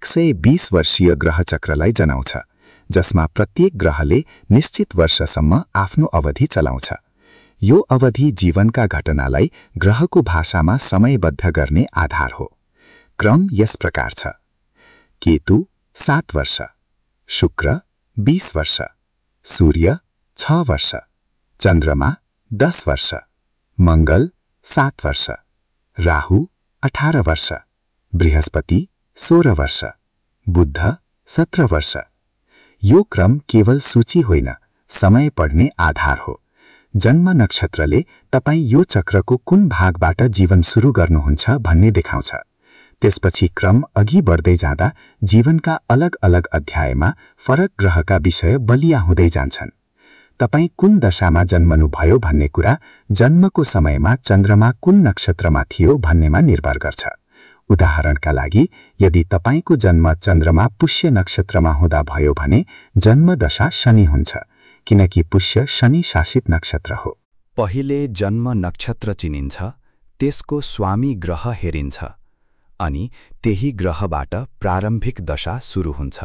B: 120 वर्षीय ग्रहचक्रलाई जनाउँछ, जसमा प्रत्येक ग्रहले निश्चित वर्षसम्म आफ्नो अवधि चलाउँछ। यो अवधि जीवनका घटनालाई ग्रहको भाषामा समयबद्ध गर्ने आधार हो। क्रम यस प्रकार छ: केतु 7 वर्ष, शुक्र 20 वर्ष, सूर्य 6 वर्ष, चन्द्रमा 10 वर्ष, मंगल 7 वर्ष, राहु 18 वर्ष, बृहस्पति 16 वर्ष, बुध 17 वर्ष। यो क्रम केवल सूची होइन, समय पढ्ने आधार हो। जन्म नक्षत्रले तपाई यो चक्रको कुन भागबाट जीवन सुरु गर्नुहुन्छ भन्ने देखाउँछ। त्यसपछि क्रम अघि बढ्दै जाँदा जीवनका अलग अलग अध्यायमा फरक ग्रहका विषय बलिया हुँदै जान्छन्। तपाई कुन दशामा जन्मनुभयो भन्ने कुरा जन्मको समयमा चन्द्रमा कुन नक्षत्रमा थियो भन्नेमा निर्भर गर्छ। उदाहरणका लागि, यदि तपाईको जन्म चन्द्रमा पुष्य नक्षत्रमा हुँदा भयो भने जन्म दशा शनि हुन्छ, किनकि पुष्य शनि शासित नक्षत्र हो।
D: पहिले जन्म नक्षत्र चिनिन्छ, त्यसको स्वामी ग्रह हेरिन्छ, अनि त्यही ग्रहबाट प्रारम्भिक दशा सुरु हुन्छ।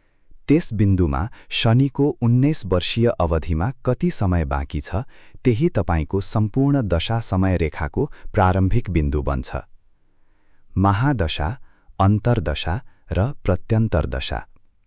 D: त्यस बिन्दुमा शनिको 19 वर्षीय अवधिमा कति समय बाँकी छ, त्यही तपाईको सम्पूर्ण दशा समय रेखाको प्रारम्भिक बिन्दु बन्छ। महादशा, अन्तर्दशा र प्रत्यन्तर दशा।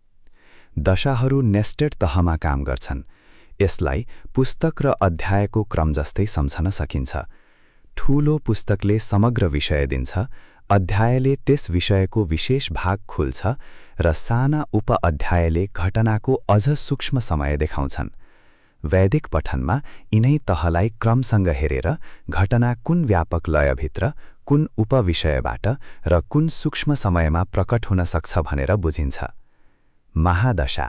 D: दशाहरू नेस्टेड तहमा काम गर्छन्। यसलाई पुस्तक र अध्यायको क्रम जस्तै सम्झन सकिन्छ। ठूलो पुस्तकले समग्र विषय दिन्छ, अध्यायले त्यस विषयको विशेष भाग खोल्छ र साना उप-अध्यायले घटनाको अझ सूक्ष्म समय देखाउँछन्। वैदिक पठनमा यिनै तहलाई क्रमसँग हेरेर घटना कुन व्यापक लयभित्र, कुन उपविषयबाट र कुन सूक्ष्म समयमा प्रकट हुन सक्छ भनेर बुझिन्छ। महादशा।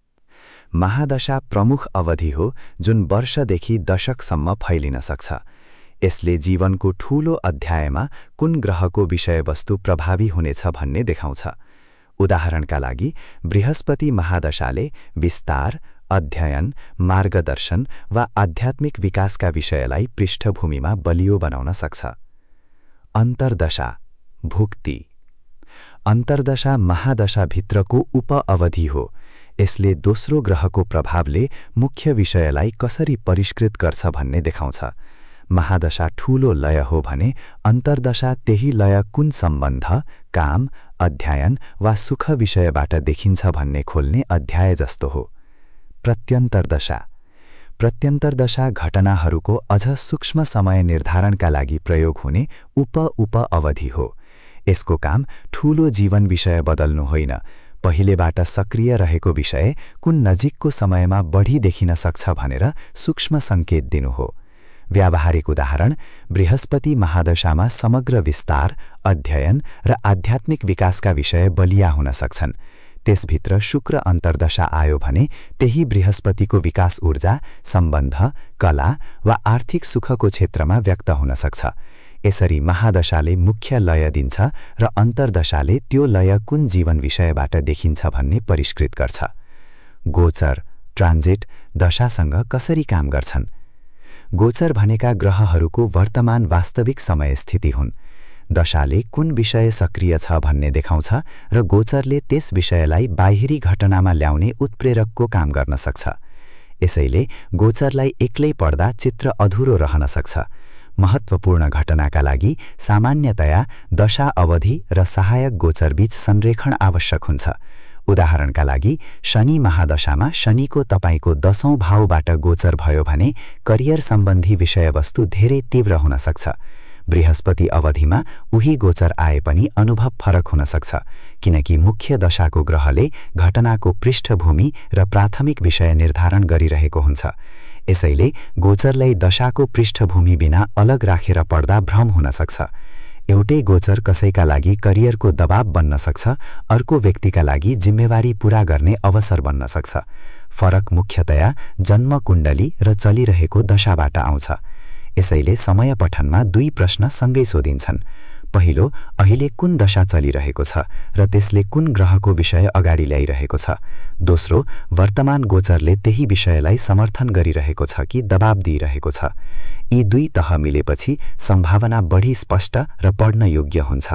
D: महादशा प्रमुख अवधि हो जुन वर्षदेखि दशकसम्म फैलिन सक्छ। यसले जीवनको ठूलो अध्यायमा कुन ग्रहको विषयवस्तु प्रभावी हुनेछ भन्ने देखाउँछ। उदाहरणका लागि, बृहस्पति महादशाले विस्तार, अध्ययन, मार्गदर्शन वा आध्यात्मिक विकासका विषयलाई पृष्ठभूमिमा बलियो बनाउन सक्छ। अन्तर्दशा, भुक्ति। अन्तर्दशा महादशाभित्रको उप-अवधि हो। यसले दोस्रो ग्रहको प्रभावले मुख्य विषयलाई कसरी परिष्कृत गर्छ भन्ने देखाउँछ। महादशा ठूलो लय हो भने अन्तर्दशा त्यही लय कुन सम्बन्ध, काम, अध्ययन वा सुख विषयबाट देखिन्छ भन्ने खोल्ने अध्याय जस्तो हो। प्रत्यन्तर दशा। प्रत्यन्तर दशा घटनाहरूको अझ सूक्ष्म समय निर्धारणका लागि प्रयोग हुने उप-अवधि हो। यसको काम ठूलो जीवन विषय बदल्नु होइन, पहिलेबाट सक्रिय रहेको विषय कुन नजिकको समयमा बढी देखिन सक्छ भनेर सूक्ष्म संकेत दिनु हो। व्यावहारिक उदाहरण, बृहस्पति महादशामा समग्र विस्तार, अध्ययन र आध्यात्मिक विकासका विषय बलिया हुन सक्छन्। त्यसभित्र शुक्र अन्तर्दशा आयो भने त्यही बृहस्पतिको विकास ऊर्जा, सम्बन्ध, कला वा आर्थिक सुखको क्षेत्रमा व्यक्त हुन सक्छ। यसरी महादशाले मुख्य लय दिन्छ र अन्तर्दशाले त्यो लय कुन जीवन विषयबाट देखिन्छ भन्ने परिष्कृत गर्छ। गोचर, ट्रान्जिट दशासँग कसरी काम गर्छन्? गोचर भनेका ग्रहहरूको वर्तमान वास्तविक समय स्थिति हुन्। दशाले कुन विषय सक्रिय छ भन्ने देखाउँछ र गोचरले त्यस विषयलाई बाहिरी घटनामा ल्याउने उत्प्रेरकको काम गर्न सक्छ। यसैले गोचरलाई एक्लै पढ्दा चित्र अधुरो रहन सक्छ। महत्त्वपूर्ण घटनाका लागि सामान्यतया दशा अवधि र सहायक गोचरबीच संरेखण आवश्यक हुन्छ। उदाहरणका लागि शनि महादशामा शनिको तपाईको 10औं भावबाट गोचर भयो भने करियर सम्बन्धी विषयवस्तु धेरै तीव्र हुन सक्छ। बृहस्पति अवधिमा उही गोचर आए पनि अनुभव फरक हुन सक्छ, किनकि मुख्य दशाको ग्रहले घटनाको पृष्ठभूमि र प्राथमिक विषय निर्धारण गरिरहेको हुन्छ। यसैले गोचरलाई दशाको पृष्ठभूमि बिना अलग राखेर पढ्दा भ्रम हुन सक्छ। एउटै गोचर कसैका लागि करियरको दबाव बन्न सक्छ, अर्को व्यक्तिका लागि जिम्मेवारी पूरा गर्ने अवसर बन्न सक्छ। फरक मुख्यतया जन्म कुण्डली र चलिरहेको दशाबाट आउँछ। यसैले समय पठनमा 2 प्रश्न सँगै सोधिन्छन्। पहिलो, अहिले कुन दशा चलिरहेको छ र त्यसले कुन ग्रहको विषय अगाडि ल्याइरहेको छ। दोस्रो, वर्तमान गोचरले त्यही विषयलाई समर्थन गरिरहेको छ कि दबाब दिइरहेको छ। यी 2 तह मिलेपछि सम्भावना बढी स्पष्ट र पढ्न योग्य हुन्छ।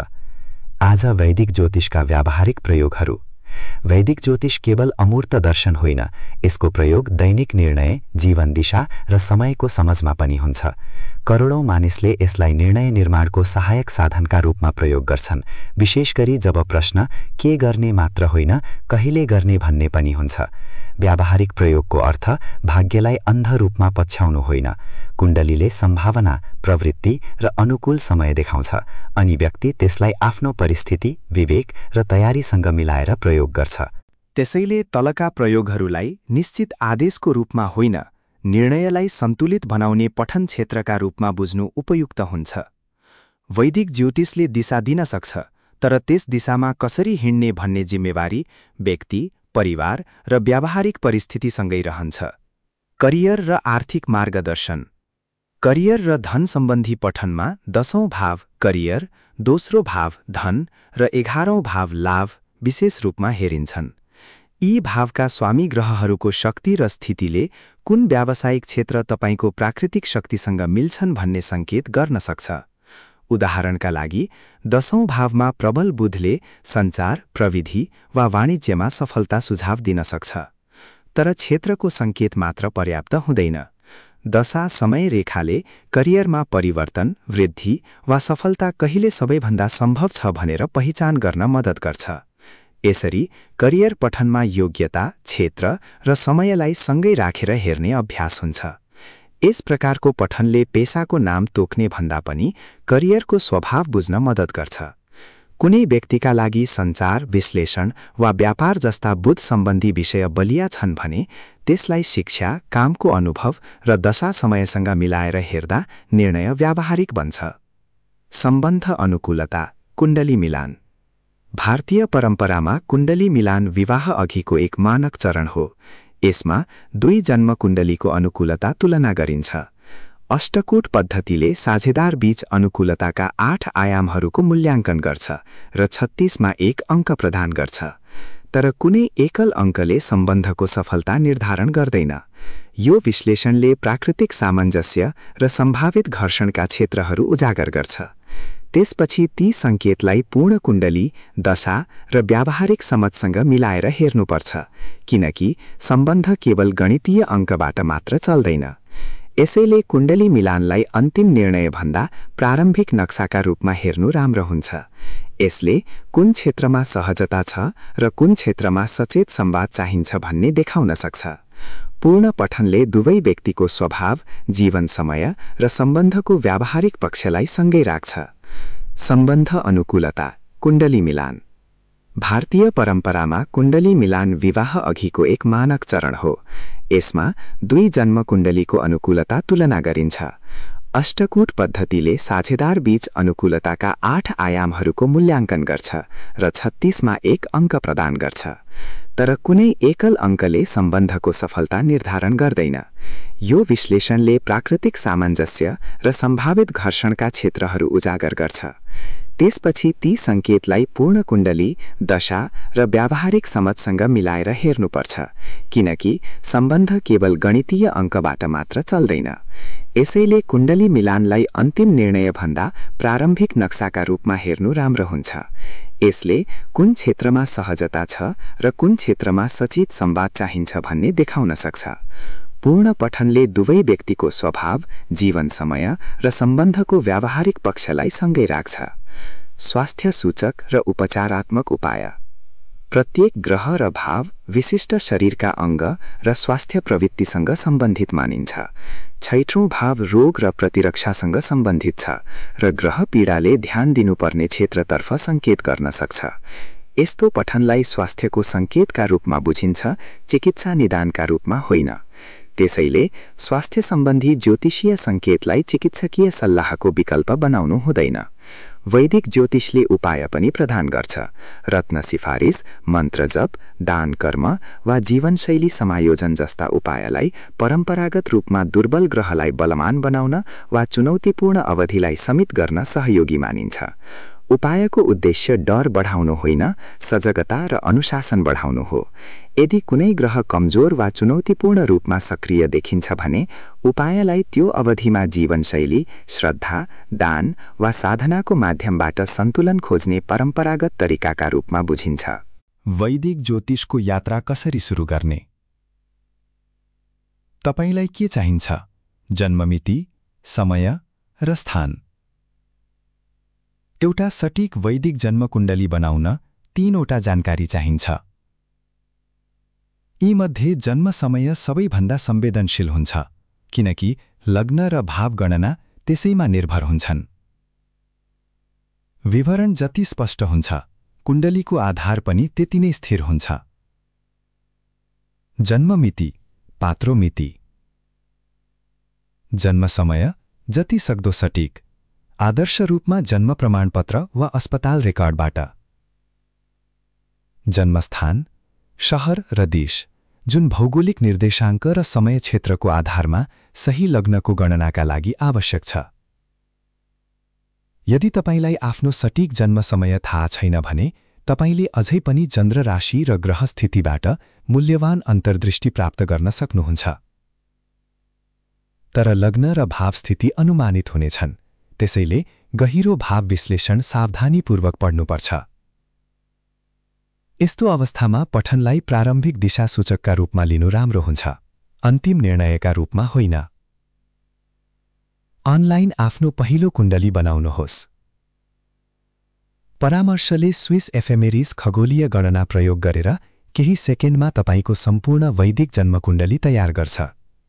D: आज वैदिक ज्योतिषका व्यावहारिक प्रयोगहरू। वैदिक ज्योतिष केवल अमूर्त दर्शन होइन, यसको प्रयोग दैनिक निर्णय, जीवन दिशा र समयको समझमा पनि हुन्छ। करोडौं मानिसले यसलाई निर्णय निर्माणको सहायक साधनका रूपमा प्रयोग गर्छन्, विशेष गरी जब प्रश्न के गर्ने मात्र होइन, कहिले गर्ने भन्ने पनि हुन्छ। व्यावहारिक प्रयोगको अर्थ भाग्यलाई अन्ध रूपमा पछ्याउनु होइन। कुण्डलीले सम्भावना, प्रवृत्ति र अनुकूल समय देखाउँछ, अनि व्यक्ति त्यसलाई आफ्नो परिस्थिति, विवेक र तयारीसँग मिलाएर प्रयोग गर्छ।
B: त्यसैले तलका प्रयोगहरूलाई निश्चित आदेशको रूपमा होइन, निर्णयलाई सन्तुलित बनाउने पठन क्षेत्रका रूपमा बुझ्नु उपयुक्त हुन्छ। वैदिक ज्योतिषले दिशा दिन सक्छ, तर त्यस दिशामा कसरी हिँड्ने भन्ने जिम्मेवारी व्यक्ति, परिवार र व्यावहारिक परिस्थितिसँगै रहन्छ। करियर र आर्थिक मार्गदर्शन। करियर र धन सम्बन्धी पठनमा 10औं भाव करियर, दोस्रो भाव धन र 11औं भाव लाभ विशेष रूपमा हेरिन्छन्। यी भावका स्वामी ग्रहहरूको शक्ति र स्थितिले कुन व्यावसायिक क्षेत्र तपाईको प्राकृतिक शक्तिसँग मिल्छन् भन्ने संकेत गर्न सक्छ। उदाहरणका लागि 10औं भावमा प्रबल बुधले सञ्चार, प्रविधि वा वाणिज्यमा सफलता सुझाव दिन सक्छ। तर क्षेत्रको संकेत मात्र पर्याप्त हुँदैन। दशा समय रेखाले करियरमा परिवर्तन, वृद्धि वा सफलता कहिले सबैभन्दा सम्भव छ भनेर पहिचान गर्न मद्दत गर्छ। यसरी करियर पठनमा योग्यता, क्षेत्र र समयलाई सँगै राखेर हेर्ने अभ्यास हुन्छ। यस प्रकारको पठनले पेशाको नाम तोक्ने भन्दा पनि करियरको स्वभाव बुझ्न मद्दत गर्छ। कुनै व्यक्तिका लागि सञ्चार, विश्लेषण वा व्यापार जस्ता बुध सम्बन्धी विषय बलिया छन् भने त्यसलाई शिक्षा, कामको अनुभव र दशा समयसँग मिलाएर हेर्दा निर्णय व्यावहारिक बन्छ। सम्बन्ध अनुकूलता, कुण्डली मिलान। भारतीय परम्परामा कुण्डली मिलान विवाह अघिको एक मानक चरण हो। यसमा 2 जन्म कुण्डलीको अनुकूलता तुलना गरिन्छ। अष्टकूट पद्धतिले साझेदार बीच अनुकूलताका 8 आयामहरूको मूल्याङ्कन गर्छ र 36 मा 1 अङ्क प्रदान गर्छ। तर कुनै एकल अङ्कले सम्बन्धको सफलता निर्धारण गर्दैन। यो विश्लेषणले प्राकृतिक सामञ्जस्य र सम्भावित घर्षणका क्षेत्रहरू उजागर गर्छ। त्यसपछि ती सङ्केतलाई पूर्ण कुण्डली, दशा र व्यावहारिक समझसँग मिलाएर हेर्नुपर्छ, किनकि सम्बन्ध केवल गणितीय अङ्कबाट मात्र चल्दैन। यसैले कुण्डली मिलानलाई अन्तिम निर्णयभन्दा प्रारम्भिक नक्साका रूपमा हेर्नु राम्रो हुन्छ। यसले कुन क्षेत्रमा सहजता छ र कुन क्षेत्रमा सचेत संवाद चाहिन्छ भन्ने देखाउन सक्छ। पूर्ण पठनले दुवै व्यक्तिको स्वभाव, जीवन समय र सम्बन्धको व्यावहारिक पक्षलाई सँगै राख्छ। सम्बन्ध अनुकूलता, कुण्डली मिलान। भारतीय परम्परामा कुण्डली मिलान विवाह अघिको एक मानक चरण हो। यसमा 2 जन्म कुण्डलीको अनुकूलता तुलना गरिन्छ। अष्टकूट पद्धतिले साझेदार बीच अनुकूलताका 8 आयामहरूको मूल्याङ्कन गर्छ र 36 मा 1 अङ्क प्रदान गर्छ। तर कुनै एकल अङ्कले सम्बन्धको सफलता निर्धारण गर्दैन। यो विश्लेषणले प्राकृतिक सामञ्जस्य र सम्भावित घर्षणका क्षेत्रहरू उजागर गर्छ।
D: त्यसपछि ती सङ्केतलाई पूर्ण कुण्डली, दशा र व्यावहारिक समझसँग मिलाएर हेर्नुपर्छ, किनकि सम्बन्ध केवल गणितीय अङ्कबाट मात्र चल्दैन। यसैले कुण्डली मिलानलाई अन्तिम निर्णयभन्दा प्रारम्भिक नक्साका रूपमा हेर्नु राम्रो हुन्छ। यसले कुन क्षेत्रमा सहजता छ र कुन क्षेत्रमा सचित संवाद चाहिन्छ भन्ने देखाउन सक्छ। पूर्ण पठनले दुवै व्यक्तिको स्वभाव, जीवन समय र सम्बन्धको व्यावहारिक पक्षलाई सँगै राख्छ। स्वास्थ्य सूचक र उपचारात्मक उपाय। प्रत्येक ग्रह र भाव विशिष्ट शरीरका अङ्ग र स्वास्थ्य प्रवृत्तिसँग सम्बन्धित मानिन्छ। छैठौं भाव रोग र प्रतिरक्षासँग सम्बन्धित छ र ग्रह पीडाले ध्यान दिनुपर्ने क्षेत्रतर्फ सङ्केत गर्न सक्छ। यस्तो पठनलाई स्वास्थ्यको सङ्केतका रूपमा बुझिन्छ, चिकित्सा निदानका रूपमा होइन। त्यसैले स्वास्थ्य सम्बन्धी ज्योतिषीय सङ्केतलाई चिकित्सकीय सल्लाहको विकल्प बनाउनु हुँदैन। वैदिक ज्योतिषले उपाय पनि प्रदान गर्छ। रत्न सिफारिस, मन्त्र जप, दान कर्म वा जीवनशैली समायोजन जस्ता उपायलाई परम्परागत रूपमा दुर्बल ग्रहलाई बलवान बनाउन वा चुनौतीपूर्ण अवधिलाई समित गर्न सहयोगी मानिन्छ। उपायको उद्देश्य डर बढाउनु होइन, सजगता र अनुशासन बढाउनु हो। यदि कुनै ग्रह कमजोर वा चुनौतीपूर्ण रूपमा सक्रिय देखिन्छ भने उपायलाई त्यो अवधिमा जीवनशैली, श्रद्धा, दान वा साधनाको माध्यमबाट सन्तुलन खोज्ने परम्परागत तरिकाका रूपमा बुझिन्छ।
B: वैदिक ज्योतिषको यात्रा कसरी सुरु गर्ने? तपाईलाई के चाहिन्छ? जन्ममिति, समय र स्थान। एउटा सटीक वैदिक जन्मकुण्डली बनाउन 3वटा जानकारी चाहिन्छ। यीमध्ये जन्म समय सबैभन्दा संवेदनशील हुन्छ, किनकि लग्न र भाव गणना त्यसैमा निर्भर हुन्छन्। विवरण जति स्पष्ट हुन्छ, कुण्डलीको आधार पनि त्यति नै स्थिर हुन्छ। जन्ममिति, पात्रो मिति। जन्म समय जति सक्दो सटीक, आदर्श रूपमा जन्म प्रमाणपत्र वा अस्पताल रेकर्डबाट। जन्मस्थान, शहर र देश, जुन भौगोलिक निर्देशाङ्क र समय क्षेत्रको आधारमा सही लग्नको गणनाका लागि आवश्यक छ। यदि तपाईलाई आफ्नो सटीक जन्म समय थाहा छैन भने तपाईले अझै पनि चन्द्र राशि र ग्रह स्थितिबाट मूल्यवान अन्तर्दृष्टि प्राप्त गर्न सक्नुहुन्छ। तर लग्न र भाव स्थिति अनुमानित हुनेछन्, त्यसैले गहिरो भाव विश्लेषण सावधानीपूर्वक पढ्नुपर्छ। यस्तो अवस्थामा पठनलाई प्रारम्भिक दिशासूचकका रूपमा लिनु राम्रो हुन्छ, अन्तिम निर्णयका रूपमा होइन। अनलाइन आफ्नो पहिलो कुण्डली बनाउनुहोस्। परामर्शले स्विस एफेमेरिस खगोलीय गणना प्रयोग गरेर केही सेकेन्डमा तपाईको सम्पूर्ण वैदिक जन्मकुण्डली तयार गर्छ।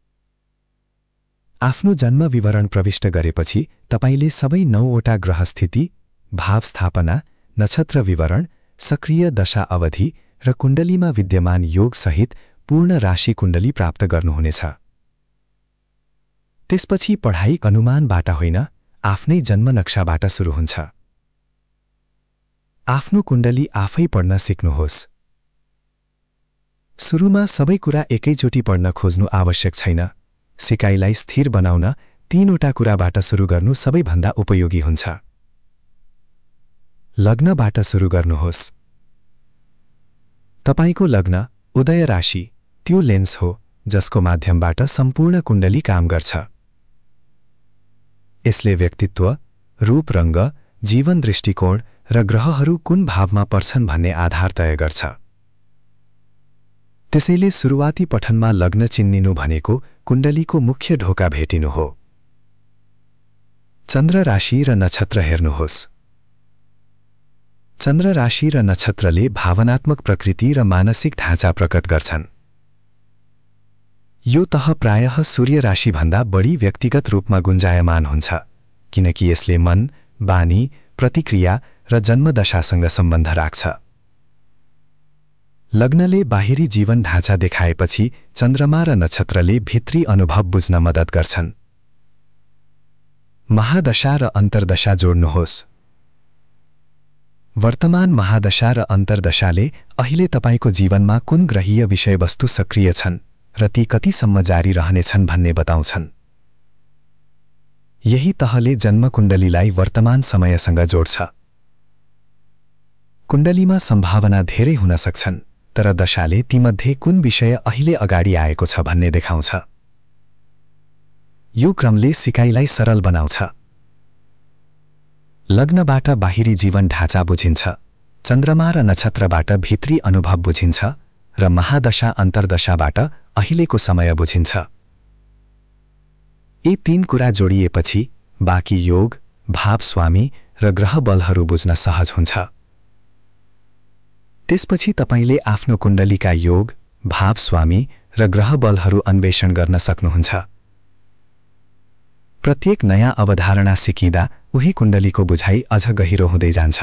B: आफ्नो जन्म विवरण प्रविष्ट गरेपछि तपाईले सबै 9वटा ग्रह स्थिति, भाव स्थापना, नक्षत्र विवरण, सक्रिय दशा अवधि र कुण्डलीमा विद्यमान योगसहित पूर्ण राशि कुण्डली प्राप्त गर्नुहुनेछ। त्यसपछि पढाइ अनुमानबाट होइन, आफ्नै जन्म नक्साबाट सुरु हुन्छ। आफ्नो कुण्डली आफै पढ्न सिक्नुहोस्। सुरुमा सबै कुरा एकैचोटि पढ्न खोज्नु आवश्यक छैन। सिकाइलाई स्थिर बनाउन 3वटा कुराबाट सुरु गर्नु सबैभन्दा उपयोगी हुन्छ। लग्नबाट सुरु गर्नुहोस्। तपाईको लग्न, उदय राशि, त्यो लेन्स हो जसको माध्यमबाट सम्पूर्ण कुण्डली काम गर्छ। यसले व्यक्तित्व, रूप रङ्ग, जीवन दृष्टिकोण र ग्रहहरू कुन भावमा पर्छन् भन्ने आधार तय गर्छ। त्यसैले सुरुवाती पठनमा लग्न चिन्निनु भनेको कुण्डलीको मुख्य ढोका भेटिनु हो। चन्द्र राशि र नक्षत्र हेर्नुहोस्। चन्द्र राशि र नक्षत्रले भावनात्मक प्रकृति र मानसिक ढाँचा प्रकट गर्छन्। यो तह प्रायः सूर्य राशिभन्दा बढी व्यक्तिगत रूपमा गुन्जायमान हुन्छ, किनकि यसले मन, बानी, प्रतिक्रिया र जन्मदशासँग सम्बन्ध राख्छ। लग्नले बाहिरी जीवन ढाँचा देखाएपछि चन्द्रमा र नक्षत्रले भित्री अनुभव बुझ्न मद्दत गर्छन्। महादशा र अन्तर्दशा जोड्नुहोस्। वर्तमान महादशा र अन्तर्दशाले अहिले तपाईको जीवनमा कुन ग्रहीय विषयवस्तु सक्रिय छन् र ती कतिसम्म जारी रहनेछन् भन्ने बताउँछन्। यही तहले जन्मकुण्डलीलाई वर्तमान समयसँग जोड्छ।
C: कुण्डलीमा सम्भावना धेरै हुन सक्छन्, तर दशाले तीमध्ये कुन विषय अहिले अगाडि आएको छ भन्ने देखाउँछ। यो क्रमले सिकाइलाई सरल बनाउँछ। लग्नबाट बाहिरी जीवन ढाँचा बुझिन्छ, चन्द्रमा र नक्षत्रबाट भित्री अनुभव बुझिन्छ र महादशा अन्तर्दशाबाट अहिलेको समय बुझिन्छ। यी तीन कुरा जोडिएपछि बाँकी योग, भाव स्वामी र ग्रह बलहरू बुझ्न सहज हुन्छ। त्यसपछि तपाईले आफ्नो कुण्डलीका योग, भाव स्वामी र ग्रह बलहरू अन्वेषण गर्न सक्नुहुन्छ। प्रत्येक नयाँ अवधारणा सिकिँदा उही कुण्डलीको बुझाइ अझ गहिरो हुँदै जान्छ।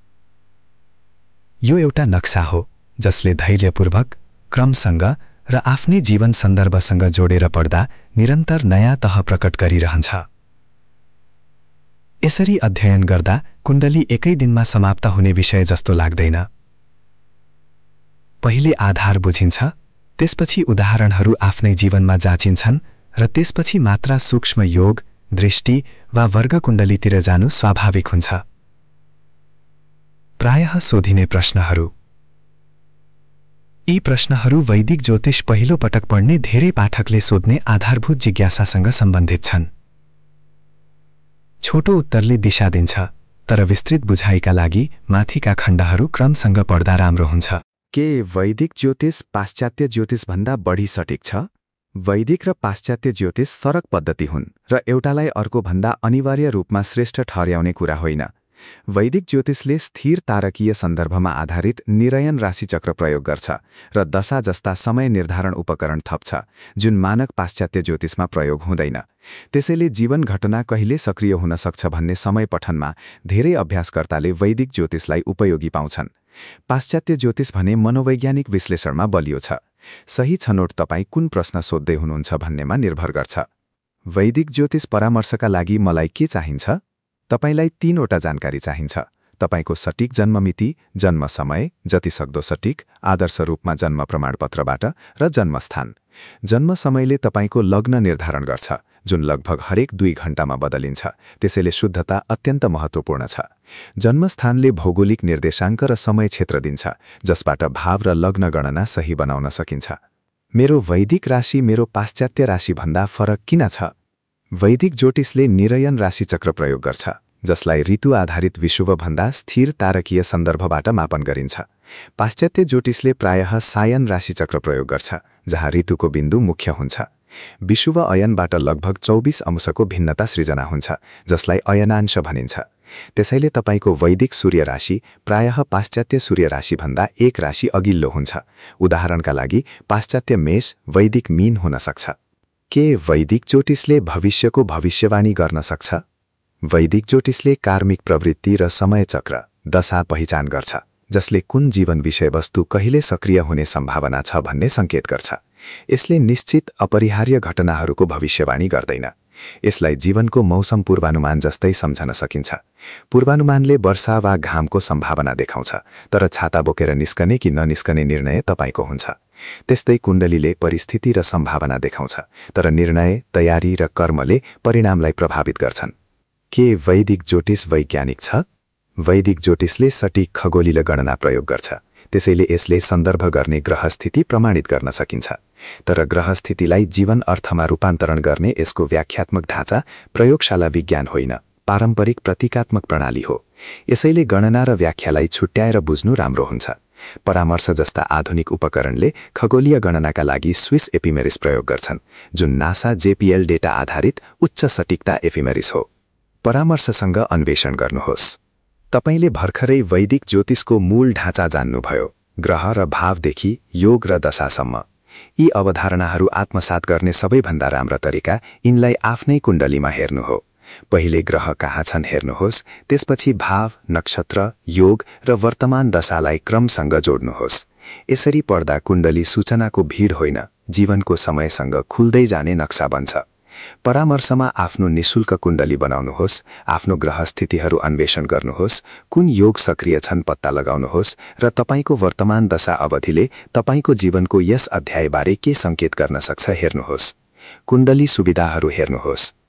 C: यो एउटा नक्सा हो जसले धैर्यपूर्वक, क्रमसँग र आफ्नै जीवन सन्दर्भसँग जोडेर पढ्दा निरन्तर नयाँ तह प्रकट गरिरहन्छ। यसरी अध्ययन गर्दा कुण्डली एकै दिनमा समाप्त हुने विषय जस्तो लाग्दैन। पहिले आधार बुझिन्छ, त्यसपछि उदाहरणहरू आफ्नै जीवनमा जाँचिन्छन् र त्यसपछि मात्र सूक्ष्म योग, दृष्टि वा वर्ग कुण्डलीतिर जानु स्वाभाविक हुन्छ। प्रायः सोधिने प्रश्नहरू। यी प्रश्नहरू वैदिक ज्योतिष पहिलो पटक पढ्ने धेरै पाठकले सोध्ने आधारभूत जिज्ञासासँग सम्बन्धित छन्। छोटो उत्तरले दिशा दिन्छ, तर विस्तृत बुझाइका लागि माथिका खण्डहरू क्रमसँग पढ्दा राम्रो हुन्छ।
D: के वैदिक ज्योतिष पाश्चात्य ज्योतिषभन्दा बढी सटिक छ? वैदिक र पाश्चात्य ज्योतिष फरक पद्धति हुन् र एउटालाई अर्कोभन्दा अनिवार्य रूपमा श्रेष्ठ ठहर्याउने कुरा होइन। वैदिक ज्योतिषले स्थिर तारकीय सन्दर्भमा आधारित निरयन राशिचक्र प्रयोग गर्छ र दशा जस्ता समय निर्धारण उपकरण थप्छ, जुन मानक पाश्चात्य ज्योतिषमा प्रयोग हुँदैन। त्यसैले जीवन घटना कहिले सक्रिय हुन सक्छ भन्ने समय पठनमा धेरै अभ्यासकर्ताले वैदिक ज्योतिषलाई उपयोगी पाउँछन्। पाश्चात्य ज्योतिष भने मनोवैज्ञानिक विश्लेषणमा बलियो छ। सही छनोट तपाईँ कुन प्रश्न सोध्दै हुनुहुन्छ भन्नेमा निर्भर गर्छ। वैदिक ज्योतिष परामर्शका लागि मलाई के चाहिन्छ? तपाईलाई 3वटा जानकारी चाहिन्छ। तपाईको सटिक जन्ममिति, जन्म समय, जतिसक्दो सटिक, आदर्श रूपमा जन्म प्रमाणपत्रबाट, र जन्मस्थान। जन्म समयले तपाईको लग्न निर्धारण गर्छ, जुन लगभग हरेक 2 घण्टामा बदलिन्छ, त्यसैले शुद्धता अत्यन्त महत्त्वपूर्ण छ। जन्मस्थानले भौगोलिक निर्देशाङ्क र समय क्षेत्र दिन्छ, जसबाट भाव र लग्न गणना सही बनाउन सकिन्छ। मेरो वैदिक राशि मेरो पाश्चात्य राशिभन्दा फरक किन छ? वैदिक ज्योतिषले निरयन राशिचक्र प्रयोग गर्छ, जसलाई ऋतु आधारित विषुवभन्दा स्थिर तारकीय सन्दर्भबाट मापन गरिन्छ। पाश्चात्य ज्योतिषले प्रायः सायन राशिचक्र प्रयोग गर्छ, जहाँ ऋतुको बिन्दु मुख्य हुन्छ। विषुव अयनबाट लगभग 24 अंशको भिन्नता सृजना हुन्छ, जसलाई अयनांश भनिन्छ। त्यसैले तपाईको वैदिक सूर्य राशि प्रायः पाश्चात्य सूर्य राशिभन्दा 1 राशि अघिल्लो हुन्छ। उदाहरणका लागि पाश्चात्य मेष वैदिक मीन हुन सक्छ। के वैदिक ज्योतिषले भविष्यको भविष्यवाणी गर्न सक्छ? वैदिक ज्योतिषले कार्मिक प्रवृत्ति र समय चक्र, दशा पहिचान गर्छ, जसले कुन जीवन विषयवस्तु कहिले सक्रिय हुने सम्भावना छ भन्ने संकेत गर्छ। यसले निश्चित अपरिहार्य घटनाहरूको भविष्यवाणी गर्दैन। यसलाई जीवनको मौसम पूर्वानुमान जस्तै सम्झन सकिन्छ। पूर्वानुमानले वर्षा वा घामको सम्भावना देखाउँछ, तर छाता बोकेर निस्कने कि ननिस्कने निर्णय तपाईको हुन्छ। त्यस्तै कुण्डलीले परिस्थिति र सम्भावना देखाउँछ, तर निर्णय, तयारी र कर्मले परिणामलाई प्रभावित गर्छन्। के वैदिक ज्योतिष वैज्ञानिक छ? वैदिक ज्योतिषले सटिक खगोलीय गणना प्रयोग गर्छ, त्यसैले यसले सन्दर्भ गर्ने ग्रहस्थिति प्रमाणित गर्न सकिन्छ। तर ग्रहस्थितिलाई जीवन अर्थमा रूपान्तरण गर्ने यसको व्याख्यात्मक ढाँचा प्रयोगशाला विज्ञान होइन, पारम्परिक प्रतीकात्मक प्रणाली हो। यसैले गणना र व्याख्यालाई छुट्याएर बुझ्नु राम्रो हुन्छ। परामर्श जस्ता आधुनिक उपकरणले खगोलीय गणनाका लागि स्विस एफिमेरिस प्रयोग गर्छन्, जुन नासा JPL डेटा आधारित उच्च सटिकता एफिमेरिस हो। परामर्शसँग अन्वेषण गर्नुहोस्। तपाईले भर्खरै वैदिक ज्योतिषको मूल ढाँचा जान्नुभयो, ग्रह र भावदेखि योग र दशासम्म। यी अवधारणाहरू आत्मसात गर्ने सबैभन्दा राम्रो तरिका यिनलाई आफ्नै कुण्डलीमा हेर्नु हो। पहिले ग्रह कहाँ छन् हेर्नुहोस्, त्यसपछि भाव, नक्षत्र, योग र वर्तमान दशालाई क्रमसँग जोड्नुहोस्। यसरी पढ्दा कुण्डली सूचनाको भीड होइन, जीवनको समयसँग खुल्दै जाने नक्सा बन्छ। परामर्शमा आफ्नो निशुल्क कुण्डली बनाउनुहोस्, आफ्नो ग्रहस्थितिहरू अन्वेषण गर्नुहोस्, कुन योग सक्रिय छन् पत्ता लगाउनुहोस् र तपाईको वर्तमान दशा अवधिले तपाईको जीवनको यस अध्यायबारे के संकेत गर्न सक्छ हेर्नुहोस्। कुण्डली सुविधाहरू हेर्नुहोस्।